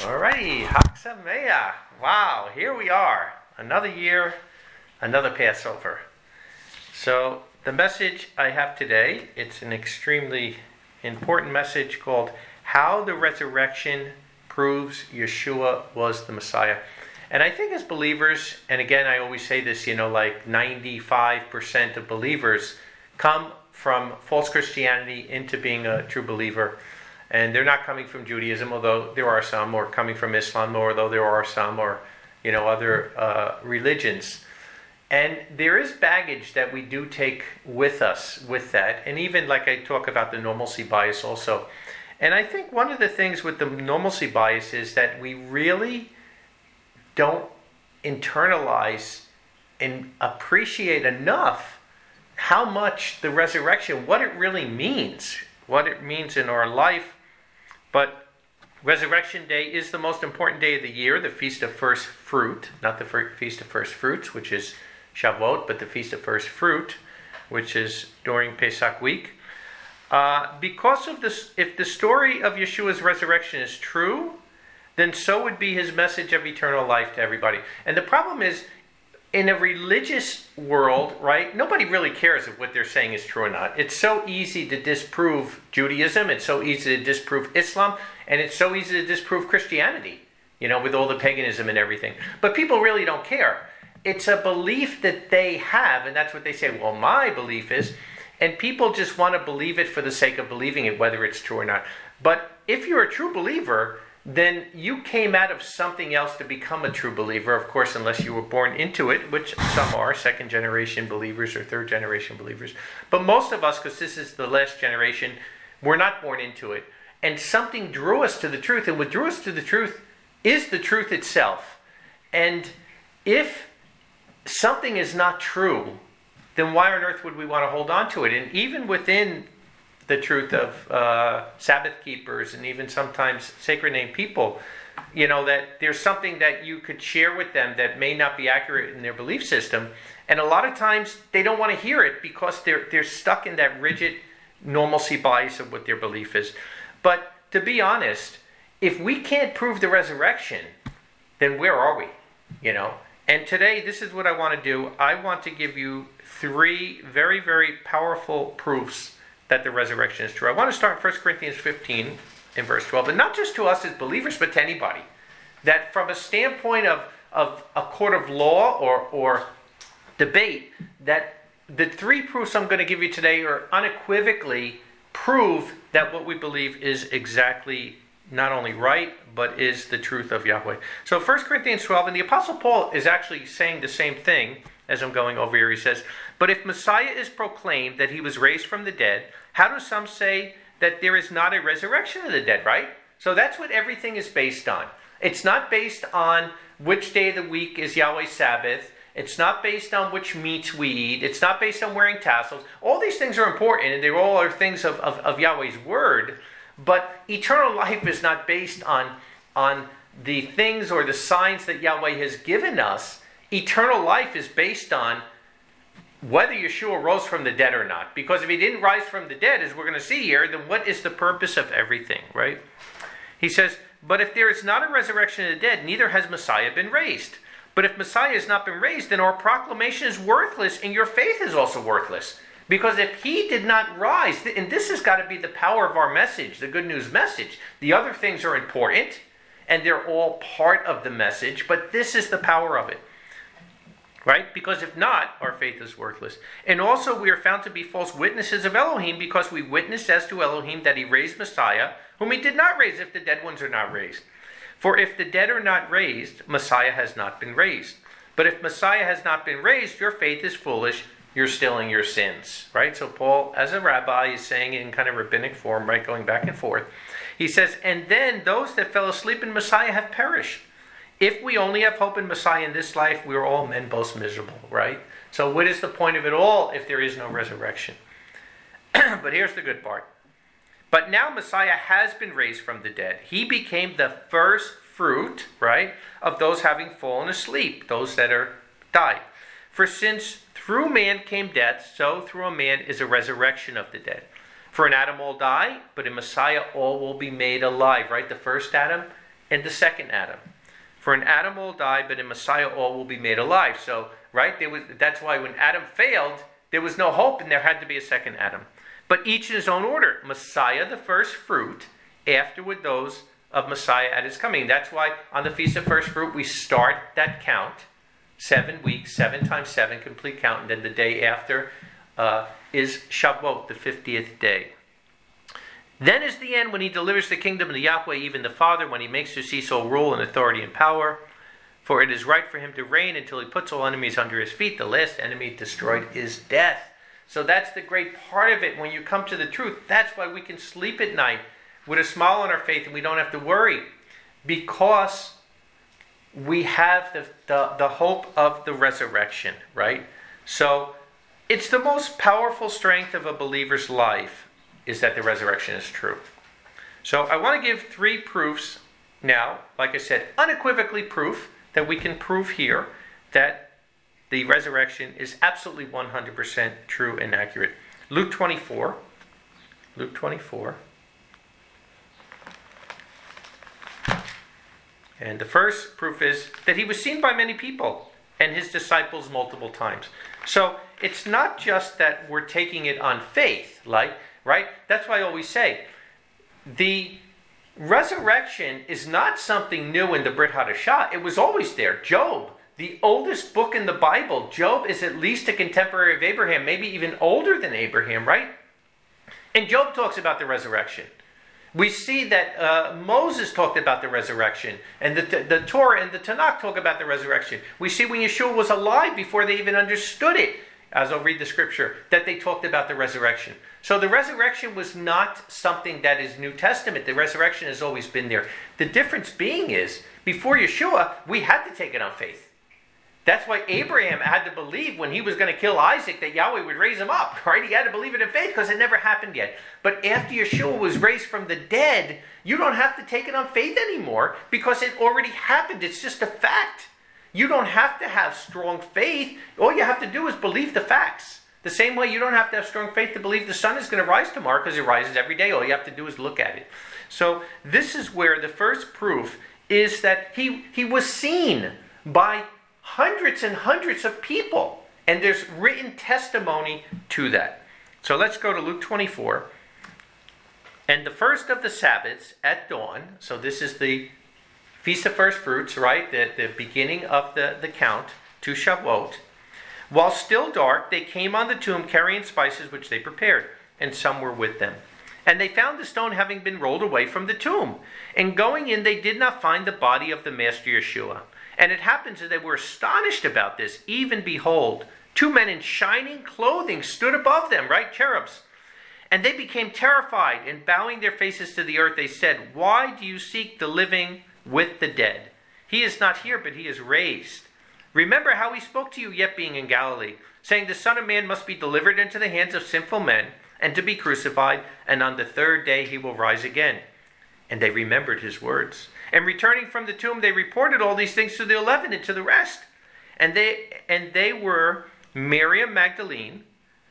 Alrighty, Hag Sameach. Wow, here we are. Another year, another Passover. So the message I have today, it's an extremely important message called How the Resurrection Proves Yeshua Was the Messiah. And I think as believers, and again I always say this, like 95% of believers come from false Christianity into being a true believer. And they're not coming from Judaism, although there are some, or coming from Islam, although there are some, or other religions. And there is baggage that we do take with us with that. And even like I talk about the normalcy bias also. And I think one of the things with the normalcy bias is that we really don't internalize and appreciate enough how much the resurrection, what it really means, what it means in our life. But Resurrection Day is the most important day of the year, the Feast of First Fruit, not the Feast of First Fruits, which is Shavuot, but the Feast of First Fruit, which is during Pesach week. Because of this, if the story of Yeshua's resurrection is true, then so would be his message of eternal life to everybody. And the problem is, in a religious world, right, nobody really cares if what they're saying is true or not. It's so easy to disprove Judaism, it's so easy to disprove Islam, and it's so easy to disprove Christianity, with all the paganism and everything. But people really don't care. It's a belief that they have, and that's what they say, well, my belief is, and people just want to believe it for the sake of believing it, whether it's true or not. But if you're a true believer, then you came out of something else to become a true believer, of course, unless you were born into it, which some are, second-generation believers or third-generation believers. But most of us, because this is the last generation, we're not born into it. And something drew us to the truth, and what drew us to the truth is the truth itself. And if something is not true, then why on earth would we want to hold on to it? And even within the truth of Sabbath keepers and even sometimes sacred name people, that there's something that you could share with them that may not be accurate in their belief system. And a lot of times they don't want to hear it because they're stuck in that rigid normalcy bias of what their belief is. But to be honest, if we can't prove the resurrection, then where are we? And today, this is what I want to do. I want to give you 3 very, very powerful proofs that the resurrection is true. I want to start 1 Corinthians 15 in verse 12, and not just to us as believers, but to anybody. That from a standpoint of a court of law or debate, that the 3 proofs I'm going to give you today are unequivocally prove that what we believe is exactly not only right, but is the truth of Yahweh. So 1 Corinthians 12, and the Apostle Paul is actually saying the same thing as I'm going over here. He says, but if Messiah is proclaimed that he was raised from the dead, how do some say that there is not a resurrection of the dead, right? So that's what everything is based on. It's not based on which day of the week is Yahweh's Sabbath. It's not based on which meats we eat. It's not based on wearing tassels. All these things are important, and they all are things of Yahweh's word. But eternal life is not based on the things or the signs that Yahweh has given us. Eternal life is based on whether Yeshua rose from the dead or not. Because if he didn't rise from the dead, as we're going to see here, then what is the purpose of everything, right? He says, but if there is not a resurrection of the dead, neither has Messiah been raised. But if Messiah has not been raised, then our proclamation is worthless, and your faith is also worthless. Because if he did not rise, and this has got to be the power of our message, the good news message. The other things are important, and they're all part of the message, but this is the power of it. Right? Because if not, our faith is worthless. And also we are found to be false witnesses of Elohim, because we witness as to Elohim that he raised Messiah, whom he did not raise if the dead ones are not raised. For if the dead are not raised, Messiah has not been raised. But if Messiah has not been raised, your faith is foolish, you're still in your sins. Right? So Paul, as a rabbi, is saying in kind of rabbinic form, right, going back and forth. He says, and then those that fell asleep in Messiah have perished. If we only have hope in Messiah in this life, we are all men most miserable, right? So what is the point of it all if there is no resurrection? But here's the good part. But now Messiah has been raised from the dead. He became the first fruit, right, of those having fallen asleep, those that are died. For since through man came death, so through a man is a resurrection of the dead. For in Adam all die, but in Messiah all will be made alive, right? The first Adam and the second Adam. For in Adam all die, but in Messiah all will be made alive. So, right, that's why when Adam failed, there was no hope, and there had to be a second Adam. But each in his own order. Messiah, the first fruit, afterward those of Messiah at his coming. That's why on the Feast of First Fruit, we start that count. 7 weeks, 7 times 7, complete count. And then the day after is Shavuot, the 50th day. Then is the end, when he delivers the kingdom to Yahweh, even the Father, when he makes to cease all rule and authority and power. For it is right for him to reign until he puts all enemies under his feet. The last enemy destroyed is death. So that's the great part of it. When you come to the truth, that's why we can sleep at night with a smile on our face and we don't have to worry. Because we have the hope of the resurrection, right? So it's the most powerful strength of a believer's life, is that the resurrection is true. So I want to give 3 proofs now, like I said, unequivocally proof that we can prove here that the resurrection is absolutely 100% true and accurate. Luke 24. And the first proof is that he was seen by many people and his disciples multiple times. So it's not just that we're taking it on faith, right? That's why I always say the resurrection is not something new in the Brit Hadashah. It was always there. Job, the oldest book in the Bible, Job is at least a contemporary of Abraham, maybe even older than Abraham, right? And Job talks about the resurrection. We see that Moses talked about the resurrection, and the Torah and the Tanakh talk about the resurrection. We see when Yeshua was alive, before they even understood it, as I'll read the scripture, that they talked about the resurrection. So the resurrection was not something that is New Testament. The resurrection has always been there. The difference being is, before Yeshua, we had to take it on faith. That's why Abraham had to believe when he was going to kill Isaac that Yahweh would raise him up, right? He had to believe it in faith because it never happened yet. But after Yeshua was raised from the dead, you don't have to take it on faith anymore because it already happened. It's just a fact. You don't have to have strong faith. All you have to do is believe the facts. The same way you don't have to have strong faith to believe the sun is going to rise tomorrow because it rises every day. All you have to do is look at it. So this is where the first proof is that he was seen by hundreds and hundreds of people. And there's written testimony to that. So let's go to Luke 24. And the first of the Sabbaths at dawn, so this is the Feast of First Fruits, right? The beginning of the count to Shavuot. While still dark, they came on the tomb carrying spices which they prepared, and some were with them. And they found the stone having been rolled away from the tomb. And going in, they did not find the body of the Master Yeshua. And it happens that they were astonished about this. Even behold, 2 men in shining clothing stood above them, right? Cherubs. And they became terrified, and bowing their faces to the earth, they said, "Why do you seek the living with the dead? He is not here, but he is raised. Remember how he spoke to you yet being in Galilee, saying the Son of Man must be delivered into the hands of sinful men, and to be crucified, and on the 3rd day he will rise again." And they remembered his words. And returning from the tomb, they reported all these things to the 11 and to the rest. And they were Miriam Magdalene,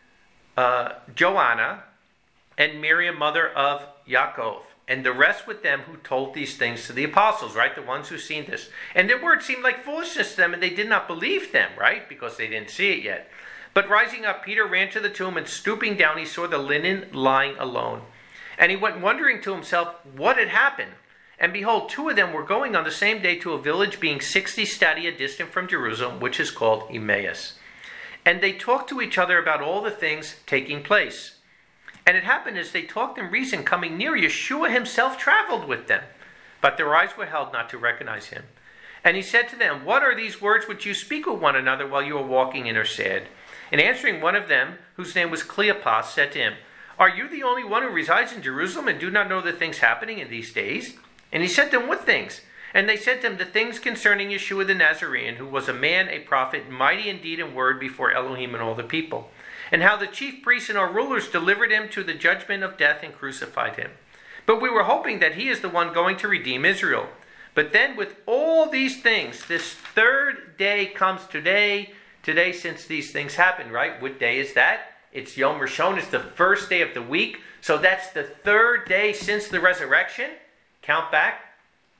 Joanna, and Miriam, mother of Yaakov, and the rest with them who told these things to the apostles, right? The ones who seen this. And their words seemed like foolishness to them, and they did not believe them, right? Because they didn't see it yet. But rising up, Peter ran to the tomb, and stooping down, he saw the linen lying alone. And he went wondering to himself what had happened. And behold, 2 of them were going on the same day to a village being 60 stadia distant from Jerusalem, which is called Emmaus. And they talked to each other about all the things taking place. And it happened as they talked and reasoned, coming near, Yeshua himself traveled with them. But their eyes were held not to recognize him. And he said to them, "What are these words which you speak with one another while you are walking and are sad?" And answering, one of them, whose name was Cleopas, said to him, "Are you the only one who resides in Jerusalem and do not know the things happening in these days?" And he said to them, "What things?" And they said to him, "The things concerning Yeshua the Nazarene, who was a man, a prophet, mighty in deed and word before Elohim and all the people. And how the chief priests and our rulers delivered him to the judgment of death and crucified him. But we were hoping that he is the one going to redeem Israel. But then with all these things, this 3rd day comes today since these things happened," right? What day is that? It's Yom Rishon. It's the first day of the week. So that's the 3rd day since the resurrection. Count back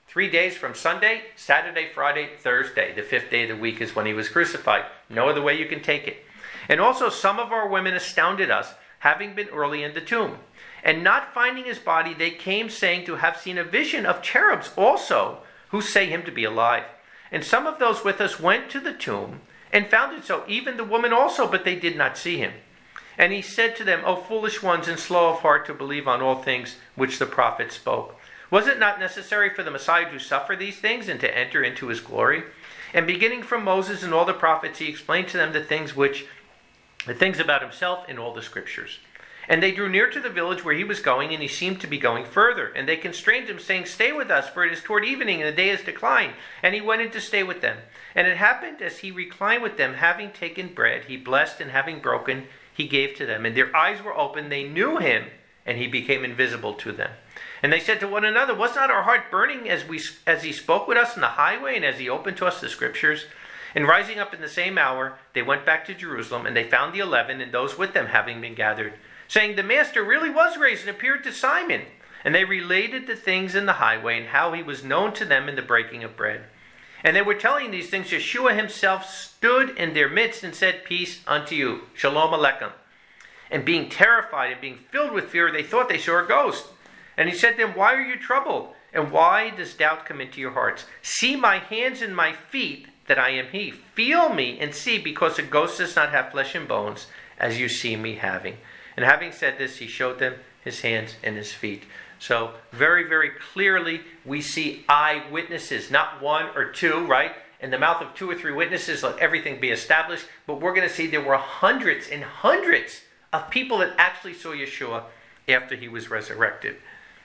3 days from Sunday, Saturday, Friday, Thursday. The 5th day of the week is when he was crucified. No other way you can take it. And also some of our women astounded us, having been early in the tomb. And not finding his body, they came saying to have seen a vision of cherubs also, who say him to be alive. And some of those with us went to the tomb and found it so, even the woman also, but they did not see him. And he said to them, O foolish ones and slow of heart to believe on all things which the prophets spoke. Was it not necessary for the Messiah to suffer these things and to enter into his glory? And beginning from Moses and all the prophets, he explained to them the things about himself in all the scriptures. And they drew near to the village where he was going, and he seemed to be going further. And they constrained him, saying, Stay with us, for it is toward evening, and the day is declined. And he went in to stay with them. And it happened, as he reclined with them, having taken bread, he blessed, and having broken, he gave to them. And their eyes were opened, they knew him, and he became invisible to them. And they said to one another, Was not our heart burning as he spoke with us in the highway, and as he opened to us the scriptures? And rising up in the same hour, they went back to Jerusalem, and they found the 11, and those with them having been gathered, saying, The Master really was raised and appeared to Simon. And they related the things in the highway, and how he was known to them in the breaking of bread. And they were telling these things. Yeshua himself stood in their midst and said, Peace unto you. Shalom Aleichem. And being terrified and being filled with fear, they thought they saw a ghost. And he said to them, Why are you troubled? And why does doubt come into your hearts? See my hands and my feet, that I am he. Feel me and see, because a ghost does not have flesh and bones, as you see me having. And having said this, he showed them his hands and his feet. So very, very clearly, we see eyewitnesses, not one or two, right? In the mouth of 2 or 3 witnesses, let everything be established. But we're going to see there were hundreds and hundreds of people that actually saw Yeshua after he was resurrected.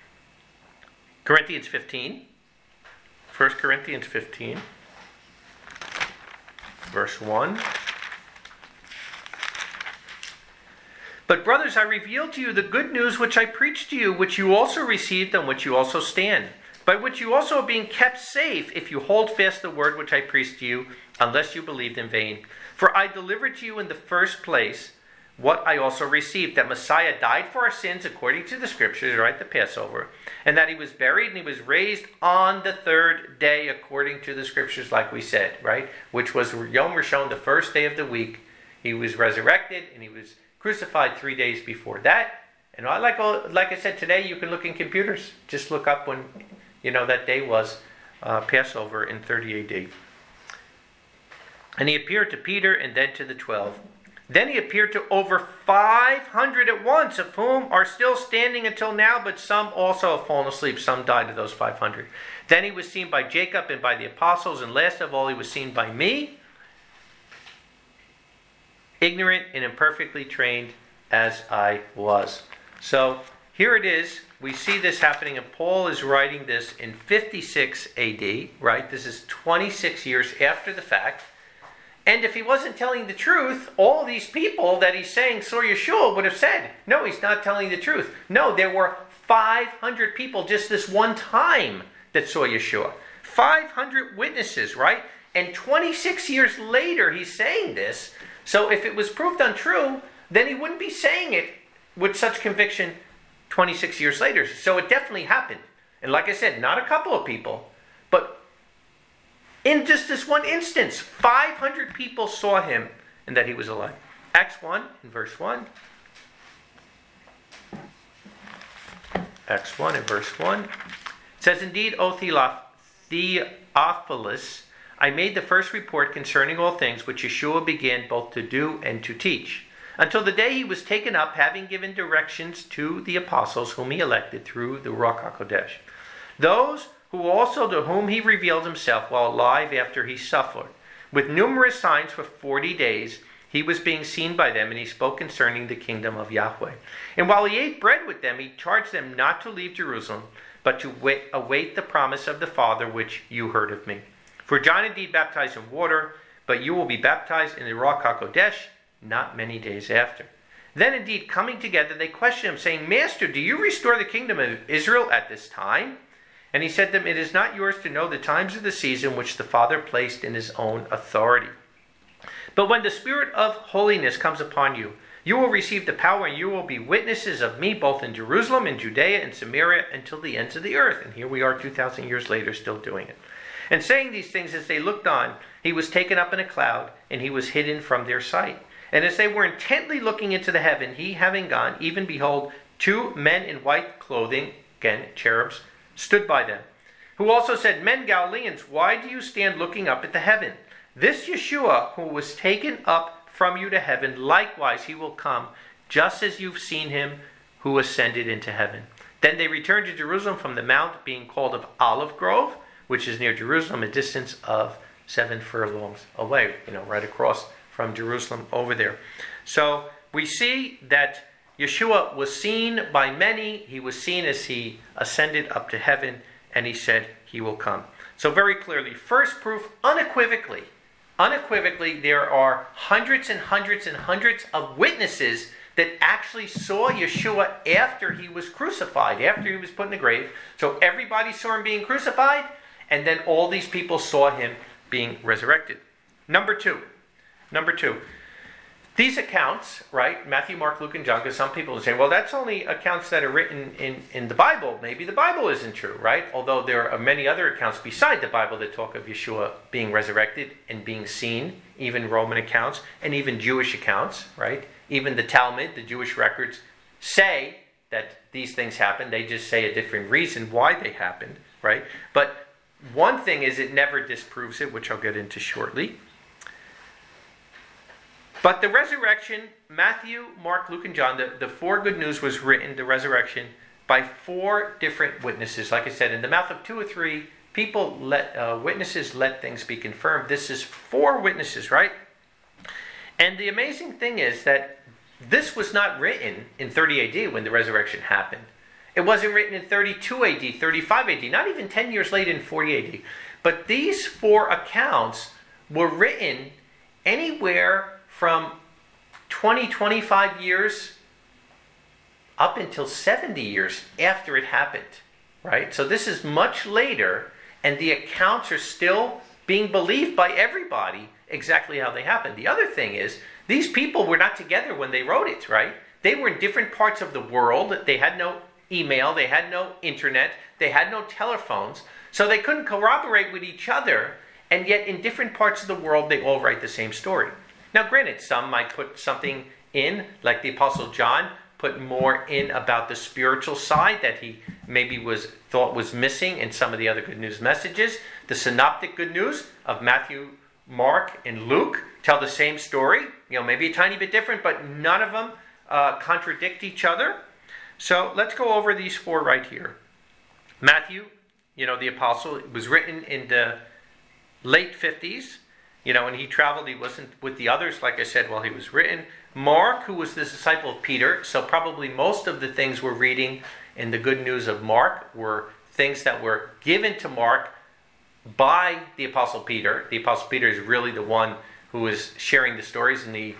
Corinthians 15. 1 Corinthians 15. Verse 1. But brothers, I reveal to you the good news which I preached to you, which you also received, on which you also stand, by which you also are being kept safe, if you hold fast the word which I preached to you, unless you believed in vain. For I delivered to you in the first place what I also received, that Messiah died for our sins according to the scriptures, right, the Passover, and that he was buried and he was raised on the 3rd day according to the scriptures, like we said, right, which was Yom Rishon, the first day of the week. He was resurrected and he was crucified 3 days before that. And like I said, today you can look in computers. Just look up when, that day was Passover in 30 AD. And he appeared to Peter and then to the 12. Then he appeared to over 500 at once, of whom are still standing until now, but some also have fallen asleep. Some died of those 500. Then he was seen by Jacob and by the apostles, and last of all he was seen by me, ignorant and imperfectly trained as I was. So here it is. We see this happening, and Paul is writing this in 56 AD, right? This is 26 years after the fact. And if he wasn't telling the truth, all these people that he's saying saw Yeshua would have said, no, he's not telling the truth. No, there were 500 people just this one time that saw Yeshua. 500 witnesses, right? And 26 years later, he's saying this. So if it was proved untrue, then he wouldn't be saying it with such conviction 26 years later. So it definitely happened. And like I said, not a couple of people, but in just this one instance, 500 people saw him and that he was alive. Acts 1 in verse 1. Acts 1 in verse 1. It says, Indeed, O Theophilus, I made the first report concerning all things which Yeshua began both to do and to teach, until the day he was taken up, having given directions to the apostles whom he elected through the Ruach HaKodesh. Those who also to whom he revealed himself while alive after he suffered. With numerous signs for 40 days, he was being seen by them, and he spoke concerning the kingdom of Yahweh. And while he ate bread with them, he charged them not to leave Jerusalem, but to await the promise of the Father, which you heard of me. For John indeed baptized in water, but you will be baptized in the Ruach HaKodesh not many days after. Then indeed, coming together, they questioned him, saying, Master, do you restore the kingdom of Israel at this time? And he said to them, It is not yours to know the times of the season which the Father placed in his own authority. But when the Spirit of holiness comes upon you, You will receive the power, and you will be witnesses of me both in Jerusalem and Judea and Samaria until the ends of the earth. And here we are 2,000 years later still doing it. And saying these things, as they looked on, he was taken up in a cloud, and he was hidden from their sight. And as they were intently looking into the heaven, he having gone, even behold, 2 men in white clothing, again, cherubs, stood by them, who also said, Men Galileans, why do you stand looking up at the heaven? This Yeshua, who was taken up from you to heaven, likewise he will come, just as you've seen him who ascended into heaven. Then they returned to Jerusalem from the mount being called of Olive Grove, which is near Jerusalem, a distance of 7 furlongs away, right across from Jerusalem over there. So we see that Yeshua was seen by many. He was seen as he ascended up to heaven, and he said he will come. So very clearly, first proof, unequivocally, there are hundreds and hundreds and hundreds of witnesses that actually saw Yeshua after he was crucified, after he was put in the grave. So everybody saw him being crucified, and then all these people saw him being resurrected. Number two, these accounts, right, Matthew, Mark, Luke, and John, because some people say, well, that's only accounts that are written in the Bible. Maybe the Bible isn't true, right? Although there are many other accounts beside the Bible that talk of Yeshua being resurrected and being seen, even Roman accounts and even Jewish accounts, right? Even the Talmud, the Jewish records, say that these things happened. They just say a different reason why they happened, right? But one thing is it never disproves it, which I'll get into shortly. But the resurrection, Matthew, Mark, Luke, and John, the 4 good news was written, the resurrection, by 4 different witnesses. Like I said, in the mouth of 2 or 3 people, witnesses let things be confirmed. This is 4 witnesses, right? And the amazing thing is that this was not written in 30 AD when the resurrection happened. It wasn't written in 32 AD, 35 AD, not even 10 years later in 40 AD. But these 4 accounts were written anywhere from 20, 25 years up until 70 years after it happened, right? So this is much later, and the accounts are still being believed by everybody exactly how they happened. The other thing is, these people were not together when they wrote it, right? They were in different parts of the world. They had no email, they had no internet, they had no telephones, so they couldn't corroborate with each other, and yet in different parts of the world they all write the same story. Now granted, some might put something in, like the Apostle John put more in about the spiritual side that he maybe thought was missing in some of the other good news messages. The synoptic good news of Matthew, Mark, and Luke tell the same story, maybe a tiny bit different, but none of them contradict each other. So let's go over these 4 right here. Matthew, the apostle, it was written in the late 50s, and he traveled. He wasn't with the others, like I said, while he was written. Mark, who was the disciple of Peter, so probably most of the things we're reading in the good news of Mark were things that were given to Mark by the Apostle Peter. The Apostle Peter is really the one who is sharing the stories, and the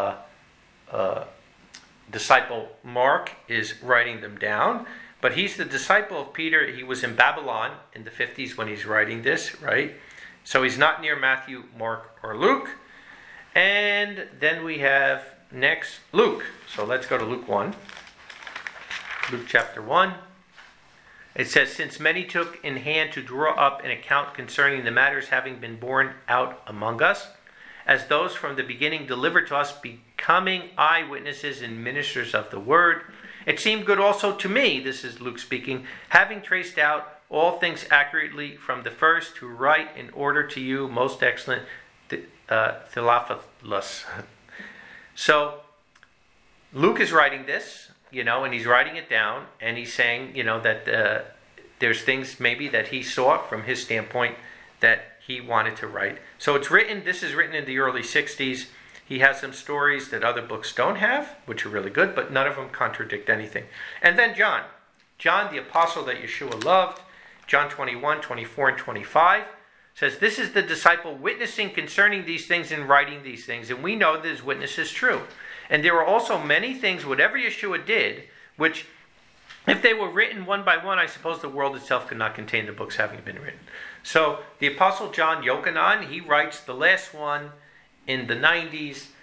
disciple Mark is writing them down. But he's the disciple of Peter. He was in Babylon in the 50s when he's writing this, right? So he's not near Matthew, Mark, or Luke. And then we have next Luke. So let's go to Luke 1. Luke chapter 1. It says, Since many took in hand to draw up an account concerning the matters having been borne out among us, as those from the beginning delivered to us, becoming eyewitnesses and ministers of the word, it seemed good also to me, this is Luke speaking, having traced out all things accurately from the first, to write in order to you, most excellent Theophilus. So Luke is writing this, and he's writing it down, and he's saying, that there's things maybe that he saw from his standpoint that he wanted to write. So this is written in the early 60s. He has some stories that other books don't have, which are really good, but none of them contradict anything. And then John, the apostle that Yeshua loved, John 21, 24, and 25, says, This is the disciple witnessing concerning these things and writing these things. And we know that his witness is true. And there were also many things, whatever Yeshua did, which, if they were written one by one, I suppose the world itself could not contain the books having been written. So the Apostle John Yochanan, he writes the last one in the 90s.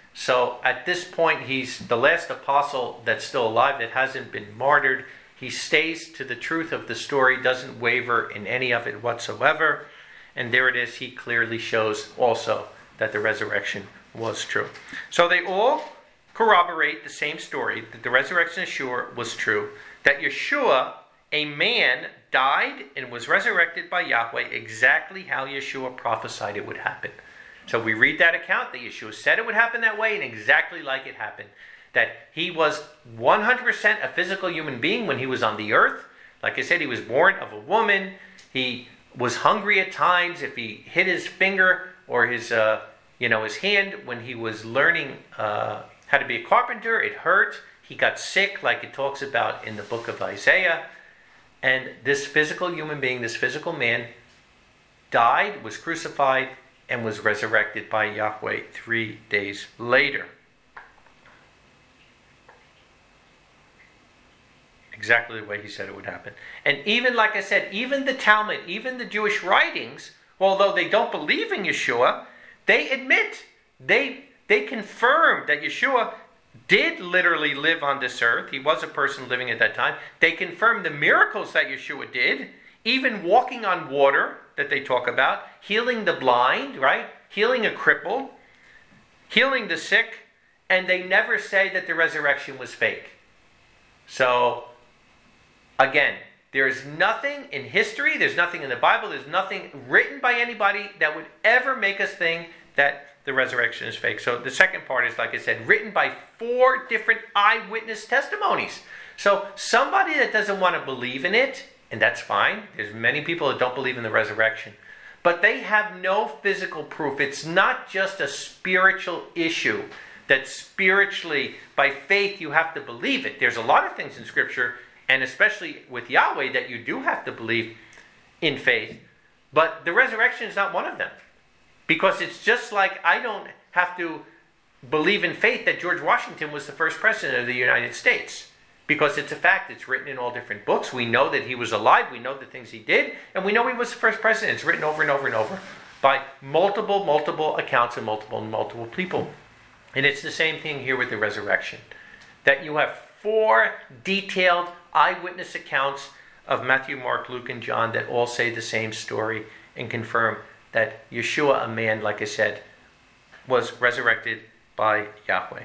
So at this point, he's the last apostle that's still alive that hasn't been martyred. He stays to the truth of the story, doesn't waver in any of it whatsoever. And there it is. He clearly shows also that the resurrection was true. So they all corroborate the same story, that the resurrection of Yeshua was true, that Yeshua, a man, died and was resurrected by Yahweh exactly how Yeshua prophesied it would happen. So we read that account that Yeshua said it would happen that way and exactly like it happened. That he was 100% a physical human being when he was on the earth. Like I said, he was born of a woman. He was hungry at times. If he hit his finger or his hand when he was learning how to be a carpenter, it hurt. He got sick, like it talks about in the book of Isaiah. And this physical human being, this physical man, died, was crucified, and was resurrected by Yahweh 3 days later. Exactly the way he said it would happen. And even, like I said, even the Talmud, even the Jewish writings, although they don't believe in Yeshua, they admit, they confirm that Yeshua did literally live on this earth. He was a person living at that time. They confirm the miracles that Yeshua did, even walking on water that they talk about, healing the blind, right? Healing a cripple, healing the sick, and they never say that the resurrection was fake. So, again, there's nothing in history, there's nothing in the Bible, there's nothing written by anybody that would ever make us think that the resurrection is fake. So the second part is, like I said, written by 4 different eyewitness testimonies. So somebody that doesn't want to believe in it, and that's fine. There's many people that don't believe in the resurrection. But they have no physical proof. It's not just a spiritual issue that spiritually, by faith, you have to believe it. There's a lot of things in Scripture, and especially with Yahweh, that you do have to believe in faith. But the resurrection is not one of them. Because it's just like I don't have to believe in faith that George Washington was the first president of the United States. Because it's a fact. It's written in all different books. We know that he was alive. We know the things he did. And we know he was the first president. It's written over and over and over by multiple accounts and multiple people. And it's the same thing here with the resurrection. That you have 4 detailed eyewitness accounts of Matthew, Mark, Luke, and John that all say the same story and confirm that Yeshua, a man, like I said, was resurrected by Yahweh.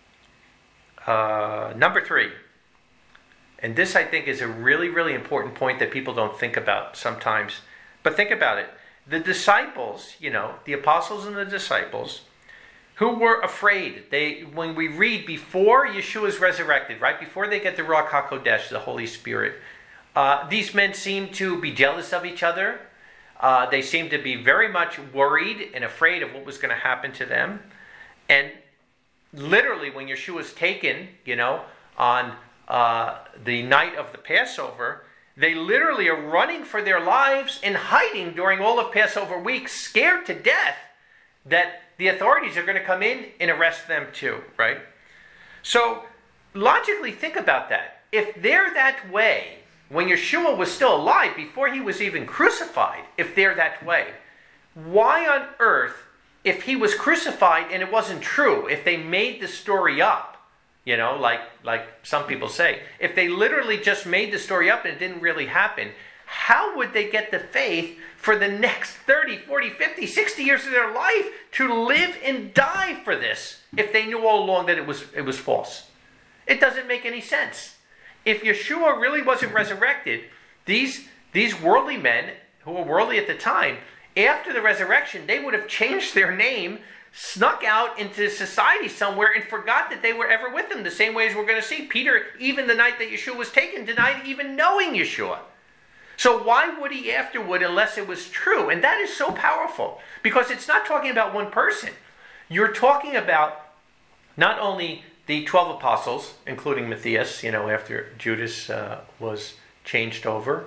Number 3. And this, I think, is a really, really important point that people don't think about sometimes. But think about it. The disciples, the apostles and the disciples, who were afraid. When we read before Yeshua is resurrected, right before they get the Ruach HaKodesh, the Holy Spirit, these men seem to be jealous of each other. They seem to be very much worried and afraid of what was going to happen to them. And literally, when Yeshua is taken, on the night of the Passover, they literally are running for their lives and hiding during all of Passover week, scared to death that the authorities are going to come in and arrest them too, right? So, logically think about that. If they're that way, when Yeshua was still alive, before he was even crucified, if they're that way, why on earth, if he was crucified and it wasn't true, if they made the story up, like some people say, if they literally just made the story up and it didn't really happen, how would they get the faith for the next 30, 40, 50, 60 years of their life to live and die for this if they knew all along that it was false? It doesn't make any sense. If Yeshua really wasn't resurrected, these worldly men, who were worldly at the time, after the resurrection, they would have changed their name, snuck out into society somewhere, and forgot that they were ever with him. The same way as we're going to see. Peter, even the night that Yeshua was taken, denied even knowing Yeshua. So why would he afterward unless it was true? And that is so powerful. Because it's not talking about one person. You're talking about not only the 12 apostles, including Matthias, after Judas was changed over,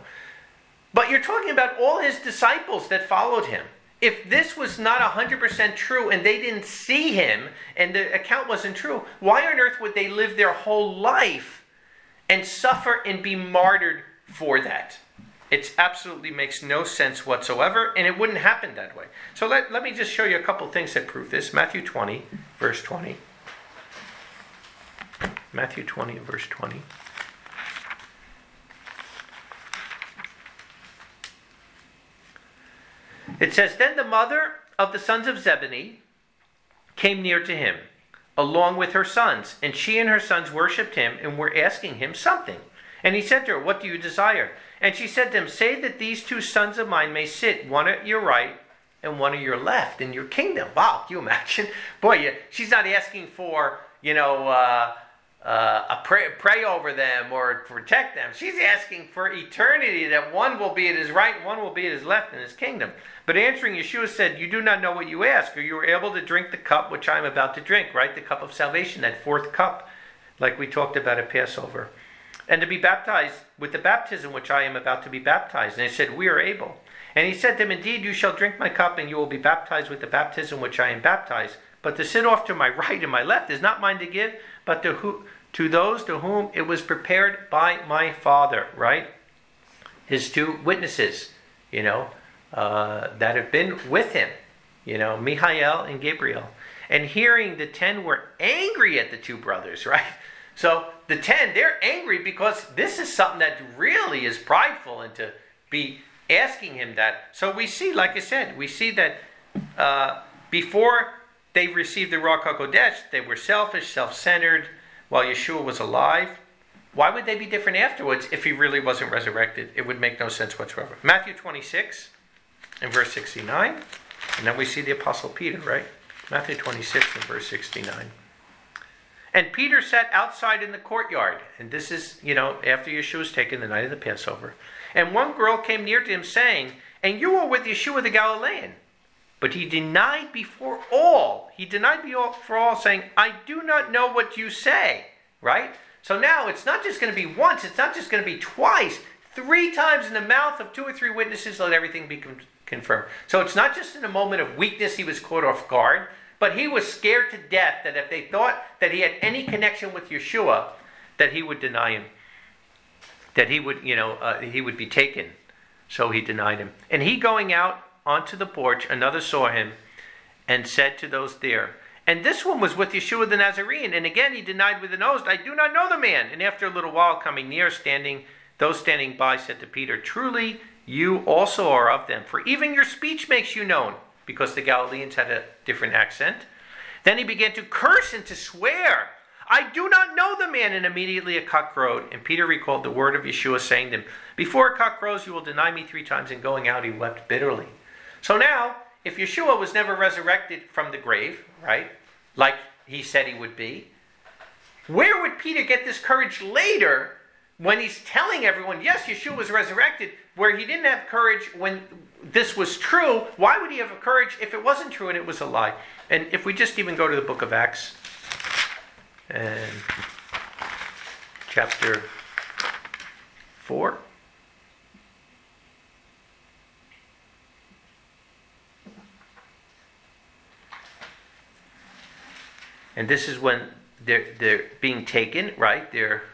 but you're talking about all his disciples that followed him. If this was not 100% true and they didn't see him and the account wasn't true, why on earth would they live their whole life and suffer and be martyred for that? It absolutely makes no sense whatsoever, and it wouldn't happen that way. So let me just show you a couple things that prove this. Matthew 20, verse 20. Matthew 20, verse 20. It says, "Then the mother of the sons of Zebedee came near to him, along with her sons, and she and her sons worshipped him and were asking him something. And he said to her, 'What do you desire?' And she said to him, 'Say that these two sons of mine may sit, one at your right and one at your left in your kingdom.'" Wow, can you imagine? Boy, she's not asking for, pray over them or protect them. She's asking for eternity, that one will be at his right and one will be at his left in his kingdom. But answering, Yeshua said, "You do not know what you ask. Are you able to drink the cup which I am about to drink?" Right? The cup of salvation, that fourth cup, like we talked about at Passover. "And to be baptized with the baptism which I am about to be baptized." And they said, "We are able." And he said to them, "Indeed, you shall drink my cup, and you will be baptized with the baptism which I am baptized. But to sit off to my right and my left is not mine to give, but to those to whom it was prepared by my Father." Right? His two witnesses, that have been with him, Michael and Gabriel. And hearing, the 10 were angry at the two brothers, right? So the 10, they're angry because this is something that really is prideful, and to be asking him that. So we see, like I said, we see that before they received the Ruach HaKodesh, they were selfish, self-centered, while Yeshua was alive. Why would they be different afterwards if he really wasn't resurrected? It would make no sense whatsoever. Matthew 26 and verse 69. And then we see the Apostle Peter, right? Matthew 26 and verse 69. "And Peter sat outside in the courtyard." And this is, after Yeshua was taken the night of the Passover. "And one girl came near to him saying, 'And you are with Yeshua the Galilean.' But he denied before all. He denied before all, saying, 'I do not know what you say.'" Right? So now it's not just going to be once. It's not just going to be twice. 3 times in the mouth of 2 or 3 witnesses, let everything be confirmed. So it's not just in a moment of weakness he was caught off guard, but he was scared to death that if they thought that he had any connection with Yeshua, that he would deny him. That he would be taken. So he denied him. "And he going out onto the porch, another saw him and said to those there, 'And this one was with Yeshua the Nazarene.' And again he denied with an oath, 'I do not know the man.' And after a little while, coming near, those standing by said to Peter, 'Truly you also are of them, for even your speech makes you known,'" because the Galileans had a different accent. "Then he began to curse and to swear, 'I do not know the man.' And immediately a cock crowed. And Peter recalled the word of Yeshua, saying to him, 'Before a cock crows, you will deny me 3 times.' And going out, he wept bitterly." So now, if Yeshua was never resurrected from the grave, right, like he said he would be, where would Peter get this courage later when he's telling everyone, yes, Yeshua was resurrected, where he didn't have courage when this was true? Why would he have courage if it wasn't true and it was a lie? And if we just even go to the book of Acts, and chapter 4. And this is when they're being taken, right?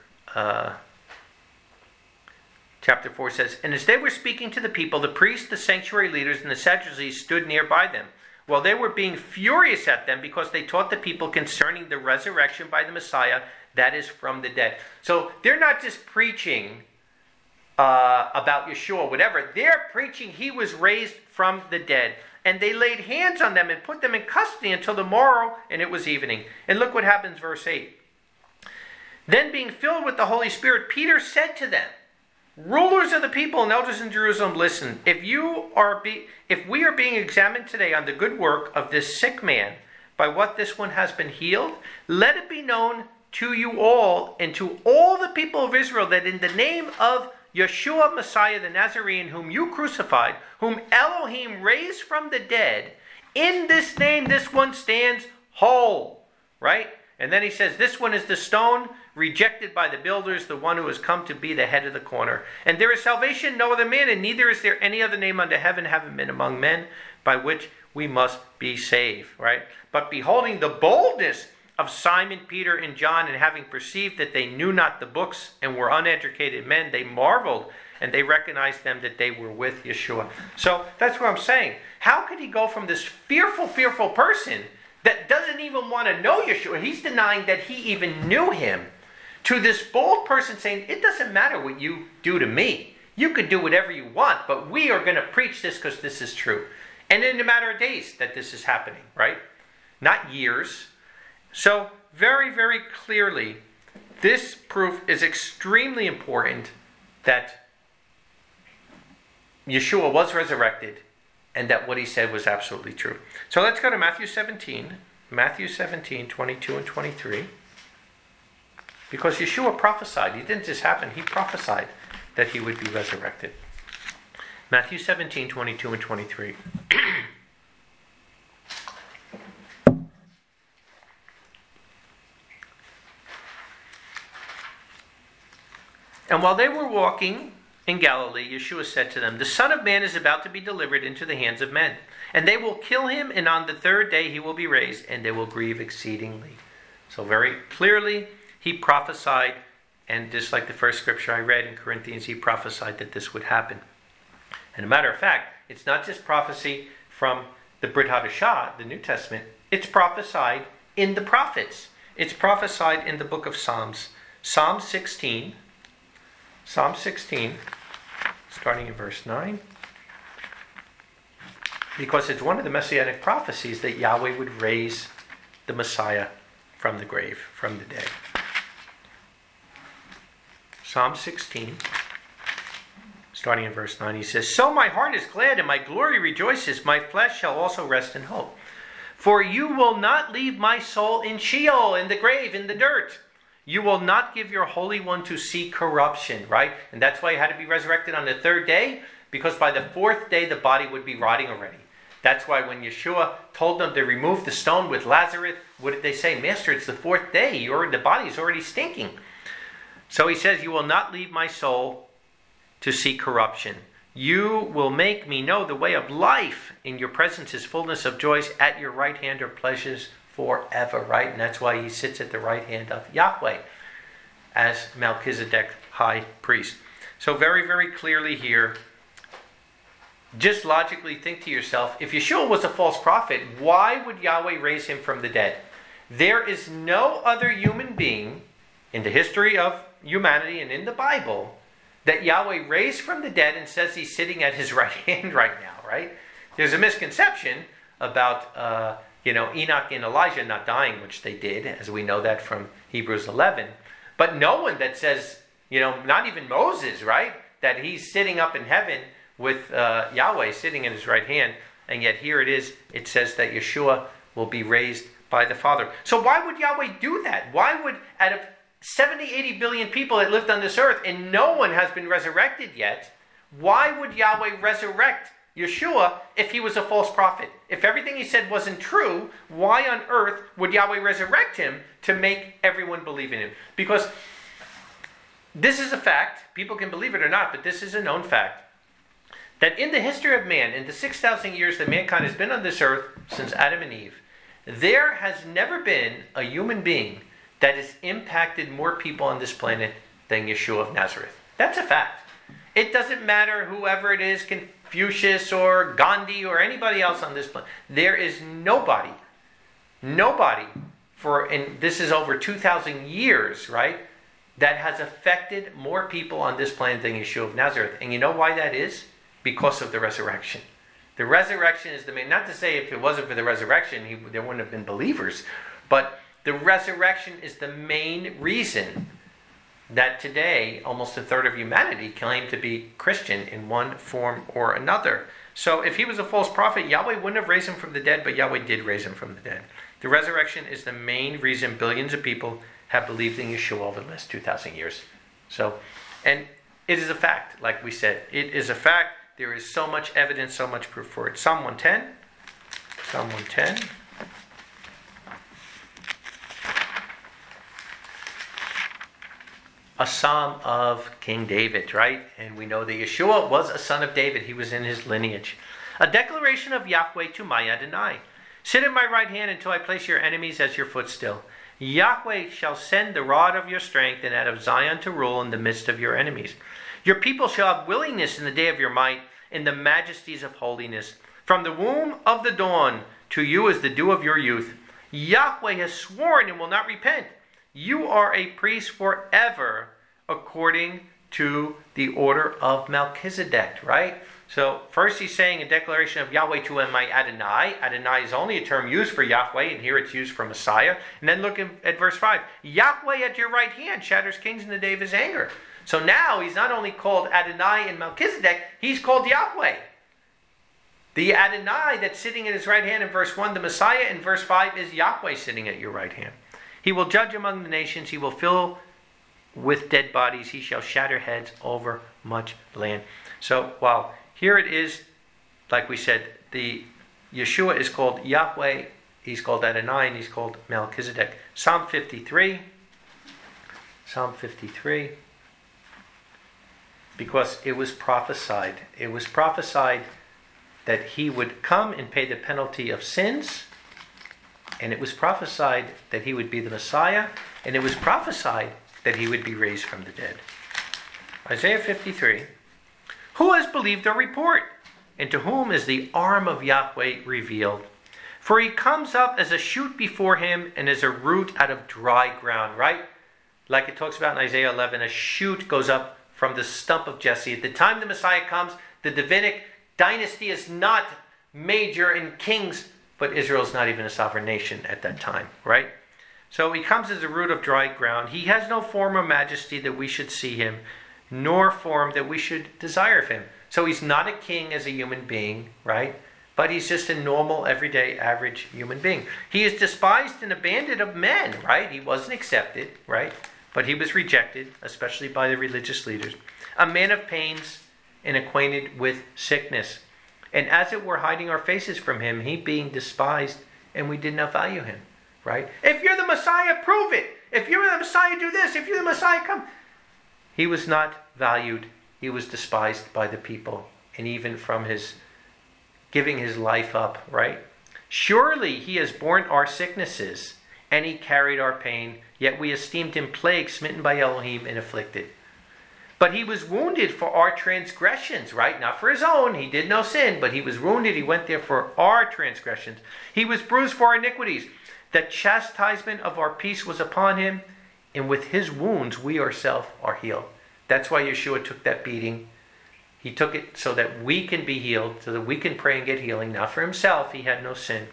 Chapter 4 says, "And as they were speaking to the people, the priests, the sanctuary leaders, and the Sadducees stood nearby them, while they were being furious at them because they taught the people concerning the resurrection by the Messiah, that is from the dead." So they're not just preaching about Yeshua, whatever. They're preaching he was raised from the dead. And they laid hands on them and put them in custody until the morrow, and it was evening. And look what happens, verse 8. "Then being filled with the Holy Spirit, Peter said to them, 'Rulers of the people and elders in Jerusalem, listen. If we are being examined today on the good work of this sick man, by what this one has been healed, let it be known to you all and to all the people of Israel that in the name of Yeshua Messiah the Nazarene, whom you crucified, whom Elohim raised from the dead, in this name this one stands whole." Right? And then he says, "This one is the stone rejected by the builders, the one who has come to be the head of the corner. And there is salvation in no other man, and neither is there any other name under heaven haven't been among men by which we must be saved." Right? "But beholding the boldness of Simon, Peter, and John, and having perceived that they knew not the books and were uneducated men, they marveled and they recognized them that they were with Yeshua. So that's what I'm saying. How could he go from this fearful, fearful person that doesn't even want to know Yeshua, he's denying that he even knew him, to this bold person saying, it doesn't matter what you do to me. You could do whatever you want, but we are going to preach this because this is true. And in a matter of days that this is happening, right? Not years. So very, very clearly, this proof is extremely important that Yeshua was resurrected and that what he said was absolutely true. So let's go to Matthew 17. Matthew 17, 22 and 23. Because Yeshua prophesied. It didn't just happen. He prophesied that he would be resurrected. Matthew 17, 22 and 23. And while they were walking in Galilee, Yeshua said to them, the Son of Man is about to be delivered into the hands of men, and they will kill him, and on the third day he will be raised, and they will grieve exceedingly. So very clearly, he prophesied, and just like the first scripture I read in Corinthians, he prophesied that this would happen. And a matter of fact, it's not just prophecy from the Brit Hadashah, the New Testament, it's prophesied in the prophets. It's prophesied in the book of Psalms. Psalm 16, starting in verse 9. Because it's one of the messianic prophecies that Yahweh would raise the Messiah from the grave, from the dead. Psalm 16, starting in verse 9, he says, so my heart is glad and my glory rejoices. My flesh shall also rest in hope. For you will not leave my soul in Sheol, in the grave, in the dirt. You will not give your Holy One to see corruption, right? And that's why he had to be resurrected on the third day, because by the fourth day the body would be rotting already. That's why when Yeshua told them to remove the stone with Lazarus, what did they say? Master, it's the fourth day. The body is already stinking. So he says, you will not leave my soul to see corruption. You will make me know the way of life. In your presence is fullness of joys. At your right hand are pleasures forever, right? And that's why he sits at the right hand of Yahweh as Melchizedek high priest. So very, very clearly here, just logically think to yourself, if Yeshua was a false prophet, why would Yahweh raise him from the dead? There is no other human being in the history of humanity and in the Bible that Yahweh raised from the dead and says he's sitting at his right hand right now, right? There's a misconception about Enoch and Elijah not dying, which they did, as we know that from Hebrews 11. But no one that says, not even Moses, right? That he's sitting up in heaven with Yahweh sitting at his right hand. And yet here it is, it says that Yeshua will be raised by the Father. So why would Yahweh do that? Why would, out of 70, 80 billion people that lived on this earth, and no one has been resurrected yet, why would Yahweh resurrect Yeshua if he was a false prophet? If everything he said wasn't true, why on earth would Yahweh resurrect him to make everyone believe in him? Because this is a fact. People can believe it or not, but this is a known fact. That in the history of man, in the 6,000 years that mankind has been on this earth since Adam and Eve, there has never been a human being that has impacted more people on this planet than Yeshua of Nazareth. That's a fact. It doesn't matter whoever it is, Confucius or Gandhi or anybody else on this planet. There is nobody, and this is over 2,000 years, right, that has affected more people on this planet than Yeshua of Nazareth. And you know why that is? Because of the resurrection. The resurrection is the main, not to say if it wasn't for the resurrection, there wouldn't have been believers, but the resurrection is the main reason that today almost a third of humanity claim to be Christian in one form or another. So if he was a false prophet, Yahweh wouldn't have raised him from the dead, but Yahweh did raise him from the dead. The resurrection is the main reason billions of people have believed in Yeshua over the last 2,000 years. So, and it is a fact, like we said. It is a fact. There is so much evidence, so much proof for it. Psalm 110. Psalm 110. A psalm of King David, right? And we know that Yeshua was a son of David. He was in his lineage. A declaration of Yahweh to my Adonai. Sit at my right hand until I place your enemies as your footstool. Yahweh shall send the rod of your strength and out of Zion to rule in the midst of your enemies. Your people shall have willingness in the day of your might, in the majesties of holiness. From the womb of the dawn to you is the dew of your youth. Yahweh has sworn and will not repent. You are a priest forever, according to the order of Melchizedek, right? So first he's saying a declaration of Yahweh to my Adonai. Adonai is only a term used for Yahweh, and here it's used for Messiah. And then look at verse 5. Yahweh at your right hand shatters kings in the day of his anger. So now he's not only called Adonai in Melchizedek, he's called Yahweh. The Adonai that's sitting at his right hand in verse 1, the Messiah in verse 5 is Yahweh sitting at your right hand. He will judge among the nations. He will fill with dead bodies. He shall shatter heads over much land. So while here it is, like we said, the Yeshua is called Yahweh, he's called Adonai, and he's called Melchizedek. Psalm 53. Psalm 53. Because it was prophesied. It was prophesied that he would come and pay the penalty of sins. And it was prophesied that he would be the Messiah. And it was prophesied that he would be raised from the dead. Isaiah 53. Who has believed our report? And to whom is the arm of Yahweh revealed? For he comes up as a shoot before him and as a root out of dry ground, right? Like it talks about in Isaiah 11, a shoot goes up from the stump of Jesse. At the time the Messiah comes, the Davidic dynasty is not major in kings, but Israel's not even a sovereign nation at that time, right? So he comes as a root of dry ground. He has no form or majesty that we should see him, nor form that we should desire of him. So he's not a king as a human being, right? But he's just a normal, everyday, average human being. He is despised and abandoned of men, right? He wasn't accepted, right? But he was rejected, especially by the religious leaders. A man of pains and acquainted with sickness. And as it were, hiding our faces from him, he being despised, and we did not value him, right? If you're the Messiah, prove it. If you're the Messiah, do this. If you're the Messiah, come. He was not valued. He was despised by the people, and even from his giving his life up, right? Surely he has borne our sicknesses, and he carried our pain, yet we esteemed him plagued, smitten by Elohim, and afflicted. But he was wounded for our transgressions, right? Not for his own. He did no sin, but he was wounded. He went there for our transgressions. He was bruised for our iniquities. The chastisement of our peace was upon him, and with his wounds we ourselves are healed. That's why Yeshua took that beating. He took it so that we can be healed, so that we can pray and get healing. Not for himself. He had no sin.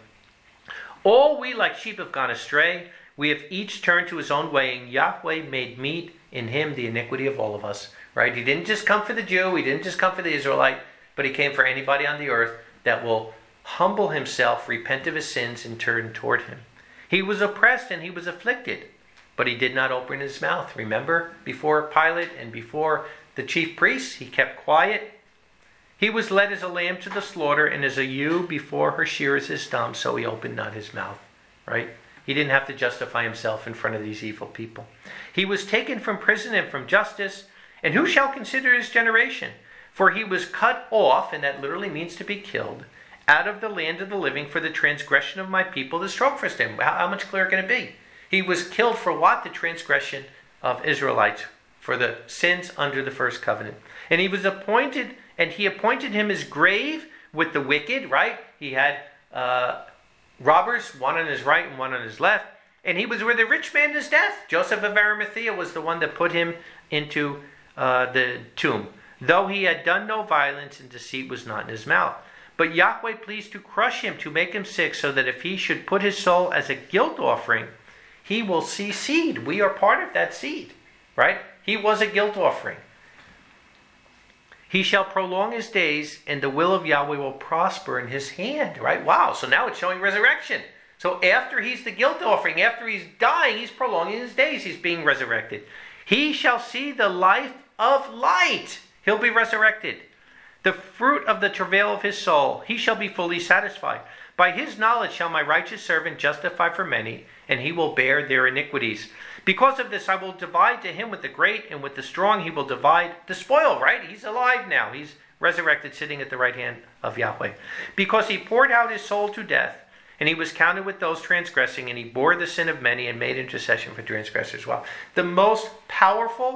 All we like sheep have gone astray. We have each turned to his own way, and Yahweh made meet in him the iniquity of all of us. Right? He didn't just come for the Jew. He didn't just come for the Israelite. But he came for anybody on the earth that will humble himself, repent of his sins, and turn toward him. He was oppressed and he was afflicted, but he did not open his mouth. Remember, before Pilate and before the chief priests, he kept quiet. He was led as a lamb to the slaughter, and as a ewe before her shearers is dumb, so he opened not his mouth. Right? He didn't have to justify himself in front of these evil people. He was taken from prison and from justice, and who shall consider his generation? For he was cut off, and that literally means to be killed, out of the land of the living for the transgression of my people, the stroke for him. How much clearer can it be? He was killed for what? The transgression of Israelites, for the sins under the first covenant. And he was appointed, and he appointed him his grave with the wicked, right? He had robbers, one on his right and one on his left. And he was where the rich man is death. Joseph of Arimathea was the one that put him into the tomb. Though he had done no violence, and deceit was not in his mouth. But Yahweh pleased to crush him, to make him sick, so that if he should put his soul as a guilt offering, he will see seed. We are part of that seed, right? He was a guilt offering. He shall prolong his days, and the will of Yahweh will prosper in his hand, right? Wow, so now it's showing resurrection. So after he's the guilt offering, after he's dying, he's prolonging his days. He's being resurrected. He shall see the life of light. He'll be resurrected. The fruit of the travail of his soul, he shall be fully satisfied. By his knowledge shall my righteous servant justify for many, and he will bear their iniquities. Because of this I will divide to him with the great, and with the strong he will divide the spoil, right? He's alive now. He's resurrected, sitting at the right hand of Yahweh. Because he poured out his soul to death, and he was counted with those transgressing, and he bore the sin of many and made intercession for transgressors. Well, the most powerful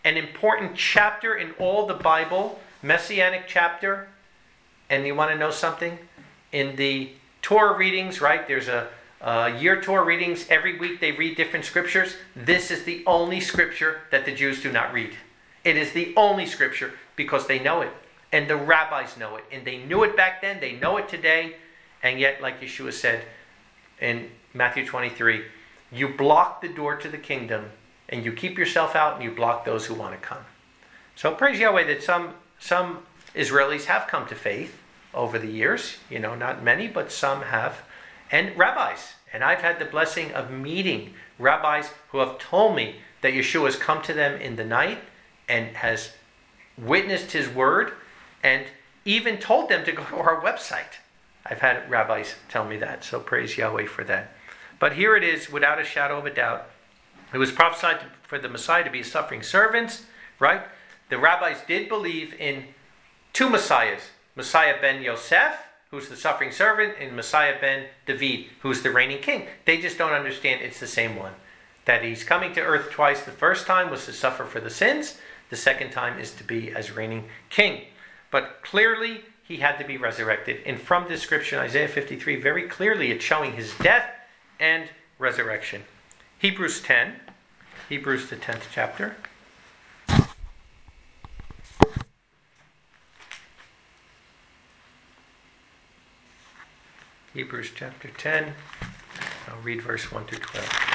an important chapter in all the Bible, messianic chapter. And you want to know something? In the Torah readings, right? There's a year Torah readings. Every week they read different scriptures. This is the only scripture that the Jews do not read. It is the only scripture because they know it. And the rabbis know it. And they knew it back then. They know it today. And yet, like Yeshua said in Matthew 23, you block the door to the kingdom and you keep yourself out and you block those who want to come. So praise Yahweh that some Israelis have come to faith over the years. Not many, but some have. And rabbis. And I've had the blessing of meeting rabbis who have told me that Yeshua has come to them in the night and has witnessed his word and even told them to go to our website. I've had rabbis tell me that. So praise Yahweh for that. But here it is, without a shadow of a doubt. It was prophesied for the Messiah to be a suffering servant, right? The rabbis did believe in two Messiahs. Messiah ben Yosef, who's the suffering servant, and Messiah ben David, who's the reigning king. They just don't understand it's the same one. That he's coming to earth twice. The first time was to suffer for the sins. The second time is to be as reigning king. But clearly, he had to be resurrected. And from this scripture, Isaiah 53, very clearly it's showing his death and resurrection. Hebrews 10, Hebrews the 10th chapter. Hebrews chapter 10, I'll read verse 1 through 12.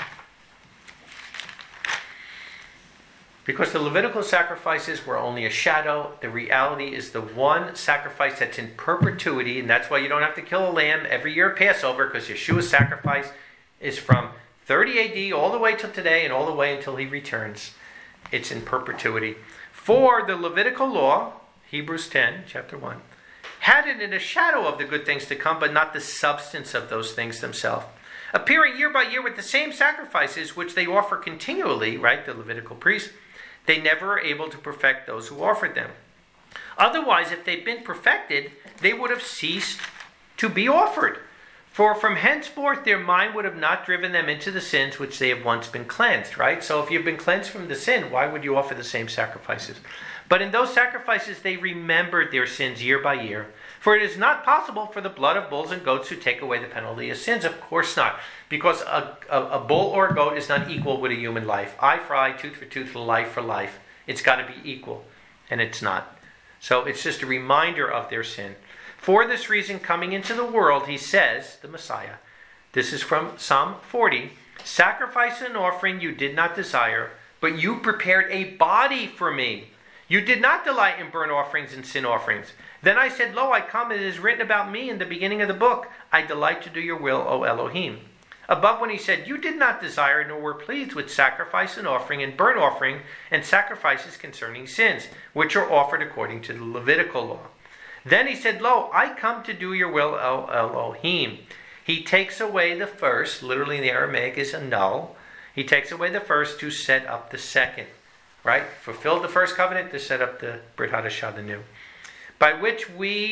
Because the Levitical sacrifices were only a shadow, the reality is the one sacrifice that's in perpetuity, and that's why you don't have to kill a lamb every year at Passover, because Yeshua's sacrifice is from 30 AD all the way till today and all the way until he returns. It's in perpetuity. For the Levitical law, Hebrews 10, chapter 1, had it in a shadow of the good things to come, but not the substance of those things themselves. Appearing year by year with the same sacrifices which they offer continually, right, the Levitical priests, they never were able to perfect those who offered them. Otherwise, if they'd been perfected, they would have ceased to be offered. For from henceforth their mind would have not driven them into the sins which they have once been cleansed, right? So if you've been cleansed from the sin, why would you offer the same sacrifices? But in those sacrifices they remembered their sins year by year. For it is not possible for the blood of bulls and goats to take away the penalty of sins. Of course not. Because a bull or a goat is not equal with a human life. Eye for eye, tooth for tooth, life for life. It's got to be equal. And it's not. So it's just a reminder of their sin. For this reason, coming into the world, he says, the Messiah, this is from Psalm 40, sacrifice and offering you did not desire, but you prepared a body for me. You did not delight in burnt offerings and sin offerings. Then I said, lo, I come, it is written about me in the beginning of the book. I delight to do your will, O Elohim. Above when he said, you did not desire nor were pleased with sacrifice and offering and burnt offering and sacrifices concerning sins, which are offered according to the Levitical law. Then he said, lo, I come to do your will, O Elohim. He takes away the first, literally in the Aramaic is annul. He takes away the first to set up the second. Right? Fulfilled the first covenant to set up the Brit Hadashah, the new. By which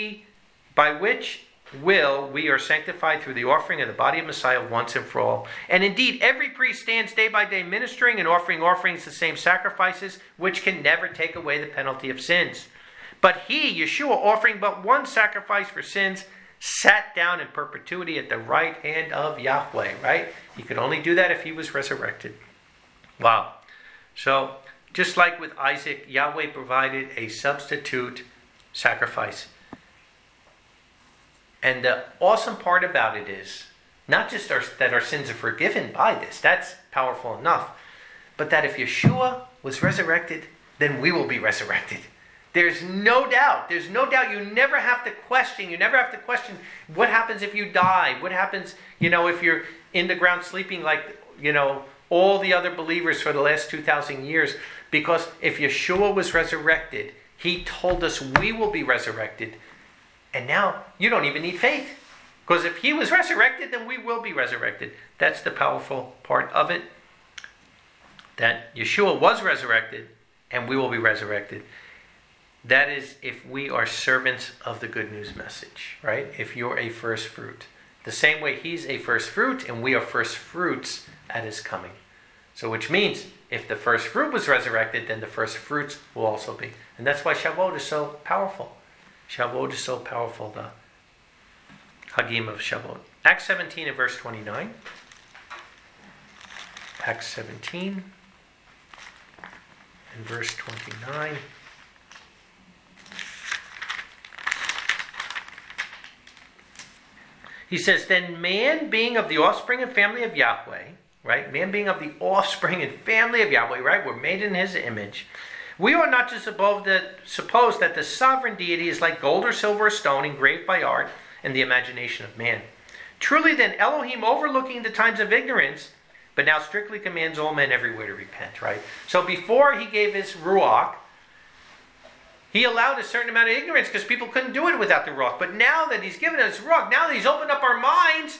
will we are sanctified through the offering of the body of Messiah once and for all. And indeed, every priest stands day by day ministering and offering offerings the same sacrifices, which can never take away the penalty of sins. But he, Yeshua, offering but one sacrifice for sins, sat down in perpetuity at the right hand of Yahweh, right? He could only do that if he was resurrected. Wow. So, just like with Isaac, Yahweh provided a substitute sacrifice. And the awesome part about it is, not just that our sins are forgiven by this, that's powerful enough, but that if Yeshua was resurrected, then we will be resurrected. There's no doubt. There's no doubt. You never have to question. You never have to question what happens if you die. What happens, if you're in the ground sleeping like, all the other believers for the last 2,000 years. Because if Yeshua was resurrected, he told us we will be resurrected. And now you don't even need faith. Because if he was resurrected, then we will be resurrected. That's the powerful part of it. That Yeshua was resurrected and we will be resurrected. That is if we are servants of the good news message, right? If you're a first fruit. The same way he's a first fruit and we are first fruits at his coming. So which means if the first fruit was resurrected, then the first fruits will also be. And that's why Shavuot is so powerful. Shavuot is so powerful, the Hagim of Shavuot. Acts 17 and verse 29. Acts 17 and verse 29. He says, then man being of the offspring and family of Yahweh, right? Man being of the offspring and family of Yahweh, right? We're made in his image. We ought not to suppose that the sovereign deity is like gold or silver or stone engraved by art and the imagination of man. Truly then, Elohim overlooking the times of ignorance, but now strictly commands all men everywhere to repent, right? So before he gave his Ruach, he allowed a certain amount of ignorance because people couldn't do it without the Ruach. But now that he's given us Ruach, now that he's opened up our minds,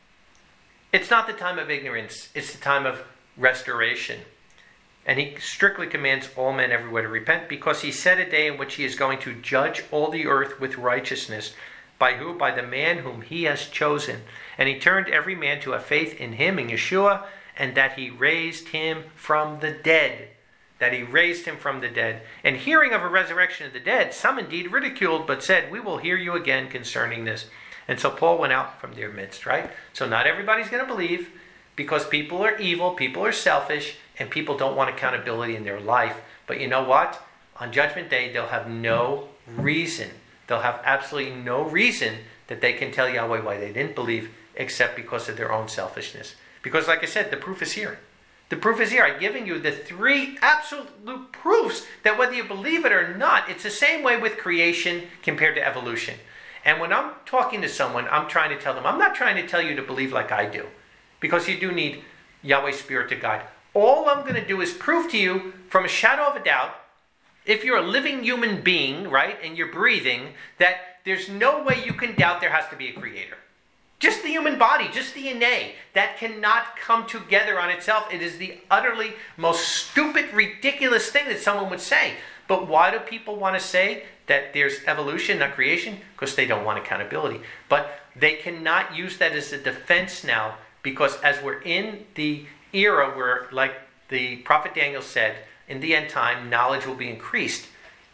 it's not the time of ignorance. It's the time of restoration. And he strictly commands all men everywhere to repent because he set a day in which he is going to judge all the earth with righteousness. By who? By the man whom he has chosen. And he turned every man to have faith in him, in Yeshua, and that he raised him from the dead. That he raised him from the dead. And hearing of a resurrection of the dead, some indeed ridiculed, but said, we will hear you again concerning this. And so Paul went out from their midst, right? So not everybody's going to believe because people are evil, people are selfish, and people don't want accountability in their life. But you know what? On Judgment Day, they'll have no reason. They'll have absolutely no reason that they can tell Yahweh why they didn't believe except because of their own selfishness. Because like I said, the proof is here. The proof is here. I'm giving you the 3 absolute proofs that whether you believe it or not, it's the same way with creation compared to evolution. And when I'm talking to someone, I'm trying to tell them, I'm not trying to tell you to believe like I do. Because you do need Yahweh's Spirit to guide. All I'm going to do is prove to you from a shadow of a doubt, if you're a living human being, right, and you're breathing, that there's no way you can doubt there has to be a creator. Just the human body, just DNA, that cannot come together on itself. It is the utterly most stupid, ridiculous thing that someone would say. But why do people want to say that there's evolution, not creation? Because they don't want accountability. But they cannot use that as a defense now, because as we're in the era where, like the prophet Daniel said, in the end time, knowledge will be increased.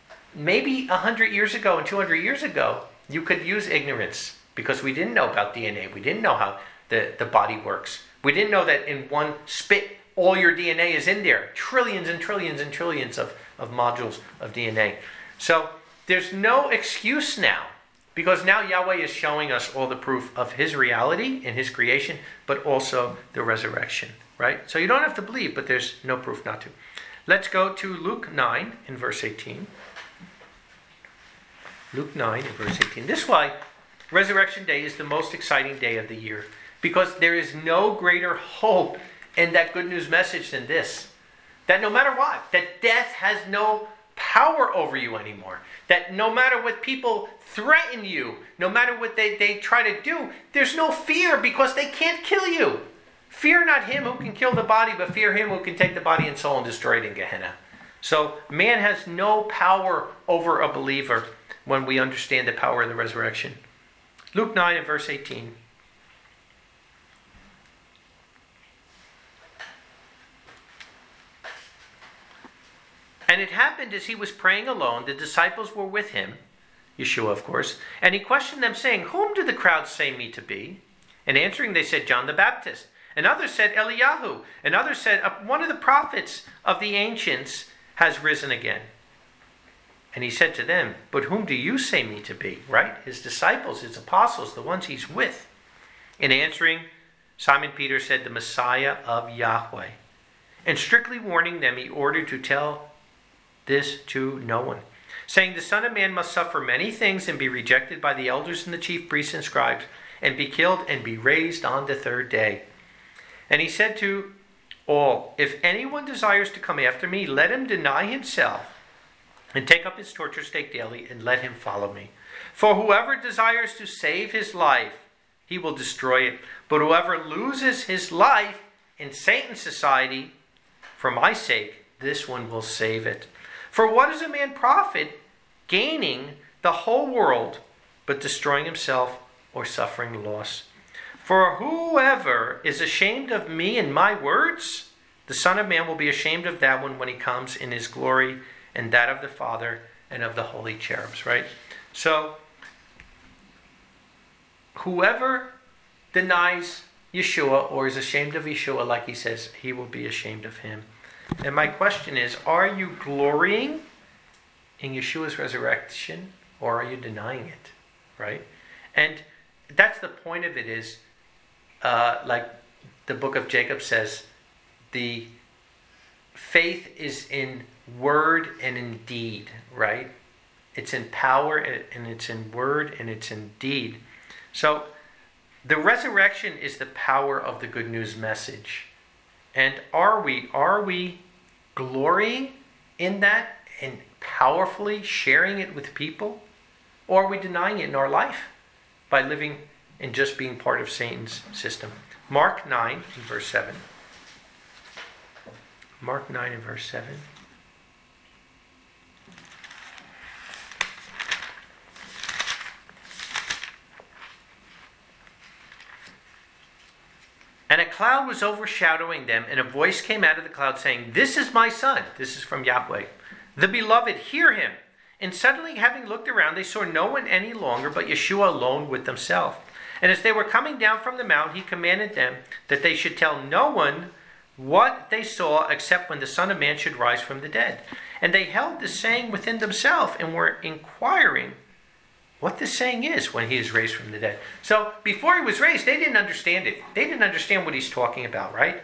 Maybe 100 years ago and 200 years ago, you could use ignorance because we didn't know about DNA. We didn't know how the body works. We didn't know that in one spit, all your DNA is in there. Trillions and trillions and trillions of modules of DNA. So there's no excuse now, because now Yahweh is showing us all the proof of his reality in his creation, but also the resurrection, right? So you don't have to believe, but there's no proof not to. Let's go to Luke 9 in verse 18. Luke 9 in verse 18. This is why Resurrection Day is the most exciting day of the year, because there is no greater hope in that good news message than this. That no matter what, that death has no power over you anymore. That no matter what people threaten you, no matter what they try to do, there's no fear because they can't kill you. Fear not him who can kill the body, but fear him who can take the body and soul and destroy it in Gehenna. So man has no power over a believer when we understand the power of the resurrection. Luke 9 and verse 18. And it happened as he was praying alone, the disciples were with him, Yeshua of course, and he questioned them saying, whom do the crowds say me to be? And answering they said, John the Baptist. And others said, Eliyahu. And others said, one of the prophets of the ancients has risen again. And he said to them, but whom do you say me to be? Right? His disciples, his apostles, the ones he's with. In answering, Simon Peter said, the Messiah of Yahweh. And strictly warning them, he ordered to tell this to no one, saying, the Son of Man must suffer many things and be rejected by the elders and the chief priests and scribes, and be killed and be raised on the 3rd day. And he said to all, if anyone desires to come after me, let him deny himself and take up his torture stake daily and let him follow me. For whoever desires to save his life, he will destroy it. But whoever loses his life in Satan's society, for my sake, this one will save it. For what does a man profit gaining the whole world, but destroying himself or suffering loss? For whoever is ashamed of me and my words, The Son of Man will be ashamed of that one when he comes in his glory and that of the Father and of the holy cherubs, right? So, whoever denies Yeshua or is ashamed of Yeshua, like he says, he will be ashamed of him. And my question is, are you glorying in Yeshua's resurrection or are you denying it, right? And that's the point of it is, like the book of Jacob says, the faith is in word and in deed, right? It's in power and it's in word and it's in deed. So the resurrection is the power of the good news message. And are we glorying in that and powerfully sharing it with people? Or are we denying it in our life by living and just being part of Satan's system? Mark 9 and verse 7. Mark 9 and verse 7. And a cloud was overshadowing them, and a voice came out of the cloud saying, "This is my son." This is from Yahweh. "The beloved, hear him." And suddenly, having looked around, they saw no one any longer but Yeshua alone with himself. And as they were coming down from the mount, he commanded them that they should tell no one what they saw except when the Son of Man should rise from the dead. And they held this saying within themselves and were inquiring what this saying is when he is raised from the dead. So before he was raised, they didn't understand it. They didn't understand what he's talking about, right?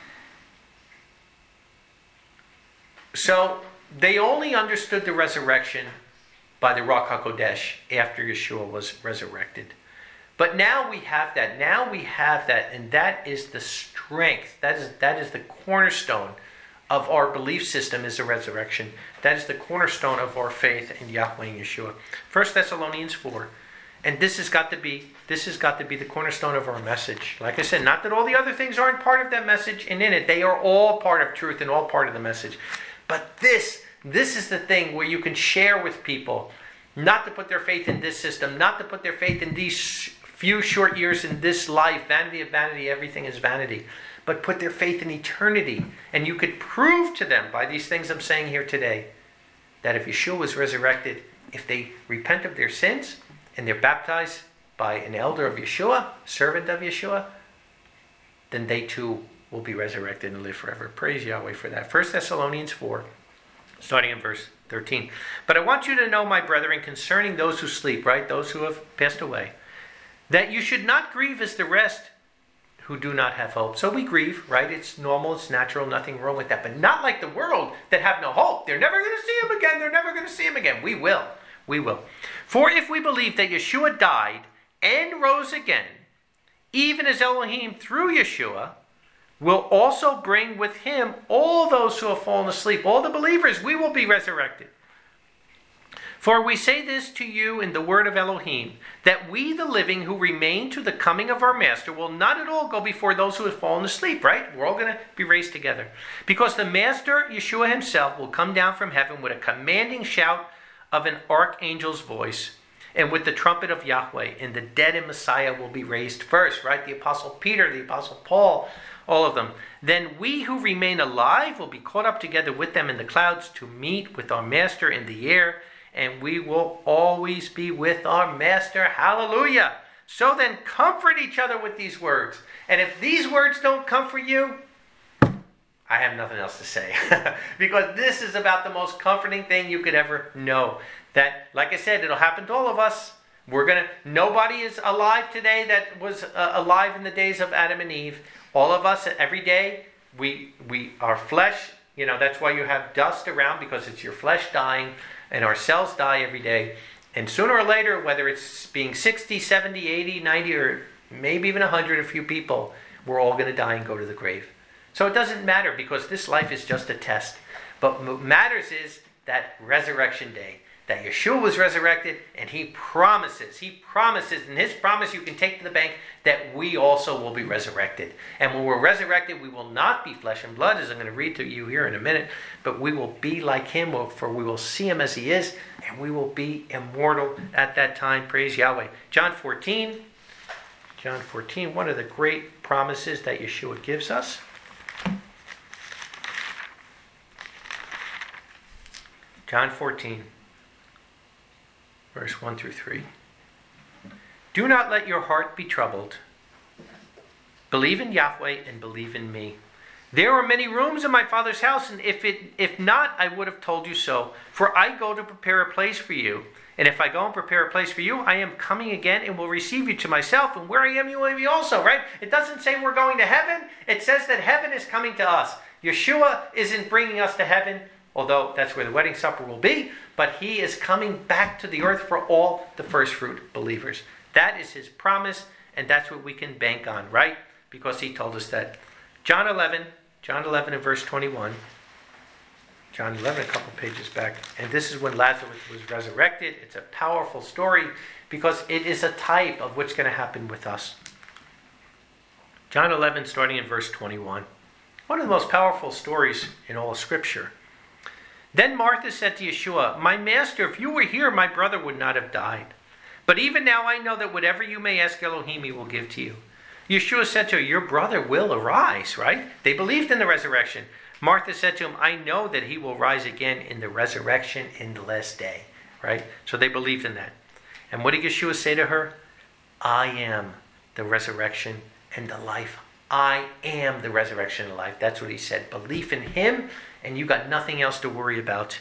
So they only understood the resurrection by the Ruach HaKodesh after Yeshua was resurrected. But now we have that. Now we have that, and that is the strength. That is the cornerstone of our belief system is the resurrection. That is the cornerstone of our faith in Yahweh and Yeshua. 1 Thessalonians 4. And this has got to be the cornerstone of our message. Like I said, not that all the other things aren't part of that message and in it. They are all part of truth and all part of the message. But this is the thing where you can share with people, not to put their faith in this system, not to put their faith in these few short years in this life, vanity of vanity, everything is vanity, but put their faith in eternity. And you could prove to them by these things I'm saying here today that if Yeshua was resurrected, if they repent of their sins and they're baptized by an elder of Yeshua, servant of Yeshua, then they too will be resurrected and live forever. Praise Yahweh for that. 1 Thessalonians 4, starting in verse 13. But I want you to know, my brethren, concerning those who sleep, right? Those who have passed away, that you should not grieve as the rest who do not have hope. So we grieve, right? It's normal, it's natural, nothing wrong with that. But not like the world that have no hope. They're never going to see him again. They're never going to see him again. We will. We will. For if we believe that Yeshua died and rose again, even as Elohim through Yeshua will also bring with him all those who have fallen asleep. All the believers, we will be resurrected. For we say this to you in the word of Elohim, that we the living who remain to the coming of our Master will not at all go before those who have fallen asleep, right? We're all going to be raised together. Because the Master, Yeshua himself, will come down from heaven with a commanding shout of an archangel's voice, and with the trumpet of Yahweh, and the dead in Messiah will be raised first, right? The Apostle Peter, the Apostle Paul, all of them. Then we who remain alive will be caught up together with them in the clouds to meet with our Master in the air, and we will always be with our Master. Hallelujah. So then comfort each other with these words. And if these words don't comfort you, I have nothing else to say. Because this is about the most comforting thing you could ever know. That, like I said, it'll happen to all of us. Nobody is alive today that was alive in the days of Adam and Eve. All of us, every day, our flesh, that's why you have dust around, because it's your flesh dying. And our cells die every day. And sooner or later, whether it's being 60, 70, 80, 90, or maybe even 100, a few people, we're all going to die and go to the grave. So it doesn't matter, because this life is just a test. But what matters is that resurrection day. That Yeshua was resurrected, and he promises, and his promise you can take to the bank, that we also will be resurrected. And when we're resurrected, we will not be flesh and blood, as I'm going to read to you here in a minute, but we will be like him, for we will see him as he is, and we will be immortal at that time. Praise Yahweh. John 14, one of the great promises that Yeshua gives us. John 14, verse 1 through 3. Do not let your heart be troubled. Believe in Yahweh and believe in me. There are many rooms in my Father's house, and if not, I would have told you so. For I go to prepare a place for you. And if I go and prepare a place for you, I am coming again and will receive you to myself. And where I am, you will be also, right? It doesn't say we're going to heaven. It says that heaven is coming to us. Yeshua isn't bringing us to heaven, although that's where the wedding supper will be. But he is coming back to the earth for all the first fruit believers. That is his promise, and that's what we can bank on, right? Because he told us that. John 11 and verse 21. John 11, a couple pages back. And this is when Lazarus was resurrected. It's a powerful story because it is a type of what's going to happen with us. John 11, starting in verse 21. One of the most powerful stories in all of Scripture. Then Martha said to Yeshua, "My master, if you were here, my brother would not have died. But even now I know that whatever you may ask Elohim, he will give to you." Yeshua said to her, "Your brother will arise," right? They believed in the resurrection. Martha said to him, "I know that he will rise again in the resurrection in the last day," right? So they believed in that. And what did Yeshua say to her? "I am the resurrection and the life." I am the resurrection and the life. That's what he said. Belief in him, and you got nothing else to worry about.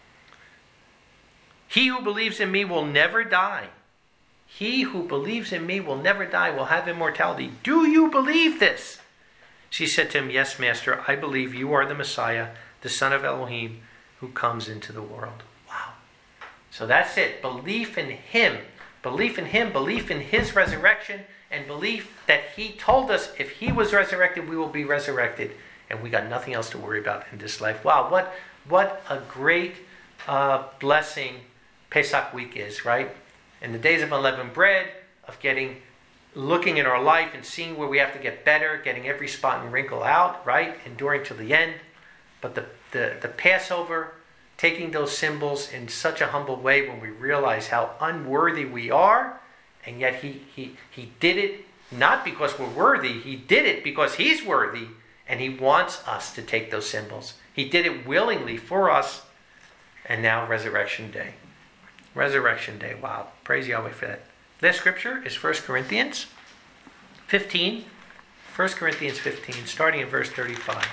He who believes in me will never die. He who believes in me will never die, will have immortality. Do you believe this? She said to him, "Yes, Master, I believe you are the Messiah, the Son of Elohim, who comes into the world." Wow. So that's it. Belief in him. Belief in him, belief in his resurrection, and belief that he told us if he was resurrected, we will be resurrected. And we got nothing else to worry about in this life. Wow, what a great blessing Pesach week is, right? In the days of unleavened bread, of looking in our life and seeing where we have to get better, getting every spot and wrinkle out, right? Enduring to the end. But the Passover, taking those symbols in such a humble way when we realize how unworthy we are, and yet he did it not because we're worthy, he did it because he's worthy, and he wants us to take those symbols. He did it willingly for us, and now Resurrection Day. Resurrection Day. Wow. Praise Yahweh for that. This scripture is 1 Corinthians 15. 1 Corinthians 15, starting in verse 35.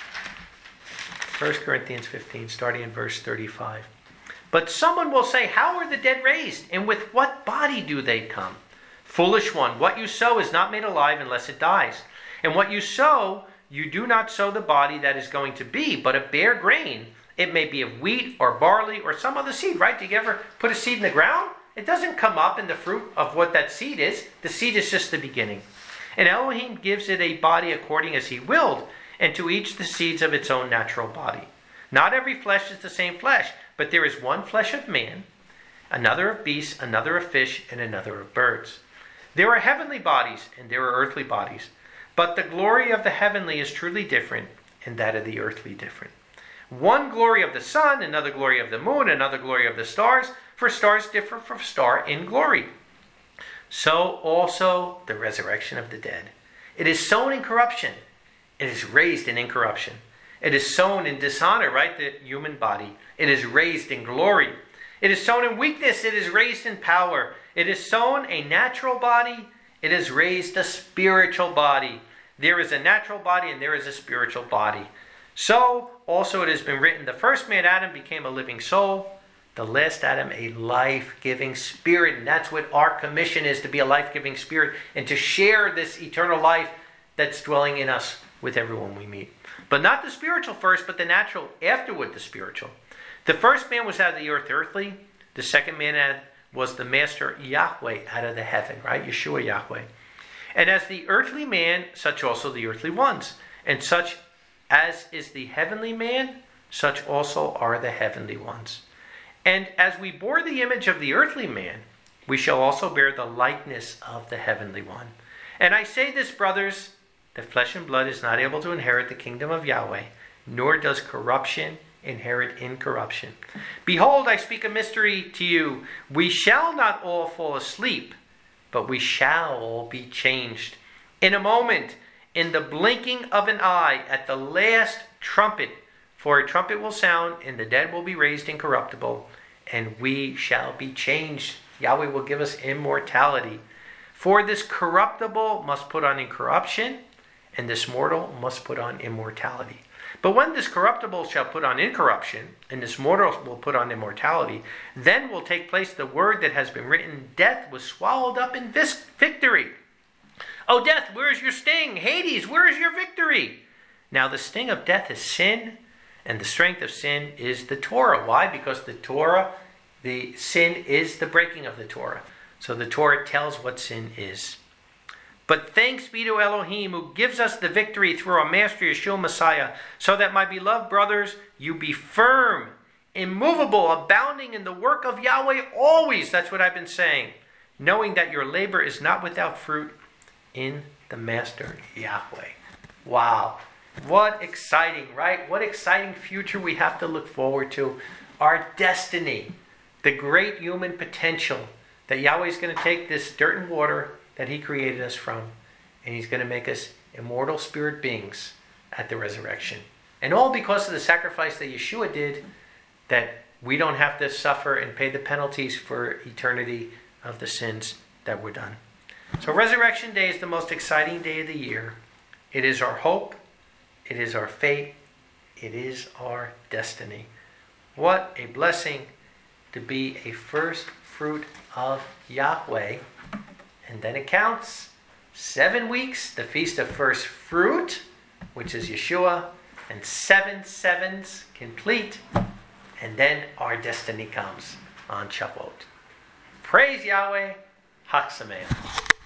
1 Corinthians 15, starting in verse 35. But someone will say, "How are the dead raised? And with what body do they come?" Foolish one, what you sow is not made alive unless it dies. And what you sow, you do not sow the body that is going to be, but a bare grain. It may be of wheat or barley or some other seed, right? Did you ever put a seed in the ground? It doesn't come up in the fruit of what that seed is. The seed is just the beginning. And Elohim gives it a body according as he willed, and to each the seeds of its own natural body. Not every flesh is the same flesh, but there is one flesh of man, another of beasts, another of fish, and another of birds. There are heavenly bodies, and there are earthly bodies. But the glory of the heavenly is truly different, and that of the earthly different. One glory of the sun, another glory of the moon, another glory of the stars, for stars differ from star in glory. So also the resurrection of the dead. It is sown in corruption. It is raised in incorruption. It is sown in dishonor, right? The human body. It is raised in glory. It is sown in weakness. It is raised in power. It is sown a natural body. It is raised a spiritual body. There is a natural body and there is a spiritual body. So also it has been written, the first man Adam became a living soul, the last Adam a life-giving spirit. And that's what our commission is, to be a life-giving spirit and to share this eternal life that's dwelling in us with everyone we meet. But not the spiritual first, but the natural afterward, the spiritual. The first man was out of the earth, earthly. The second man was the master Yahweh out of the heaven, right? Yeshua Yahweh. And as the earthly man, such also the earthly ones. And such as is the heavenly man, such also are the heavenly ones. And as we bore the image of the earthly man, we shall also bear the likeness of the heavenly one. And I say this, brothers, that flesh and blood is not able to inherit the kingdom of Yahweh, nor does corruption inherit incorruption. Behold, I speak a mystery to you. We shall not all fall asleep, but we shall all be changed. In a moment, in the blinking of an eye, at the last trumpet, For a trumpet will sound, and the dead will be raised incorruptible, and we shall be changed. Yahweh will give us immortality. For this corruptible must put on incorruption, and this mortal must put on immortality. But when this corruptible shall put on incorruption, and this mortal will put on immortality, then will take place the word that has been written, death was swallowed up in victory. O death, where is your sting? Hades, where is your victory? Now the sting of death is sin, and the strength of sin is the Torah. Why? Because the Torah, the sin is the breaking of the Torah. So the Torah tells what sin is. But thanks be to Elohim, who gives us the victory through our Master Yeshua Messiah, so that, my beloved brothers, you be firm, immovable, abounding in the work of Yahweh always. That's what I've been saying. Knowing that your labor is not without fruit in the Master Yahweh. Wow. What exciting, right? What exciting future we have to look forward to. Our destiny, the great human potential that Yahweh is going to take this dirt and water that he created us from, and he's going to make us immortal spirit beings at the resurrection. And all because of the sacrifice that Yeshua did, that we don't have to suffer and pay the penalties for eternity of the sins that were done. So Resurrection Day is the most exciting day of the year. It is our hope. It is our fate. It is our destiny. What a blessing to be a first fruit of Yahweh. And then it counts 7 weeks, the Feast of First Fruit, which is Yeshua, and 7 sevens complete. And then our destiny comes on Shavuot. Praise Yahweh. Chag Sameach.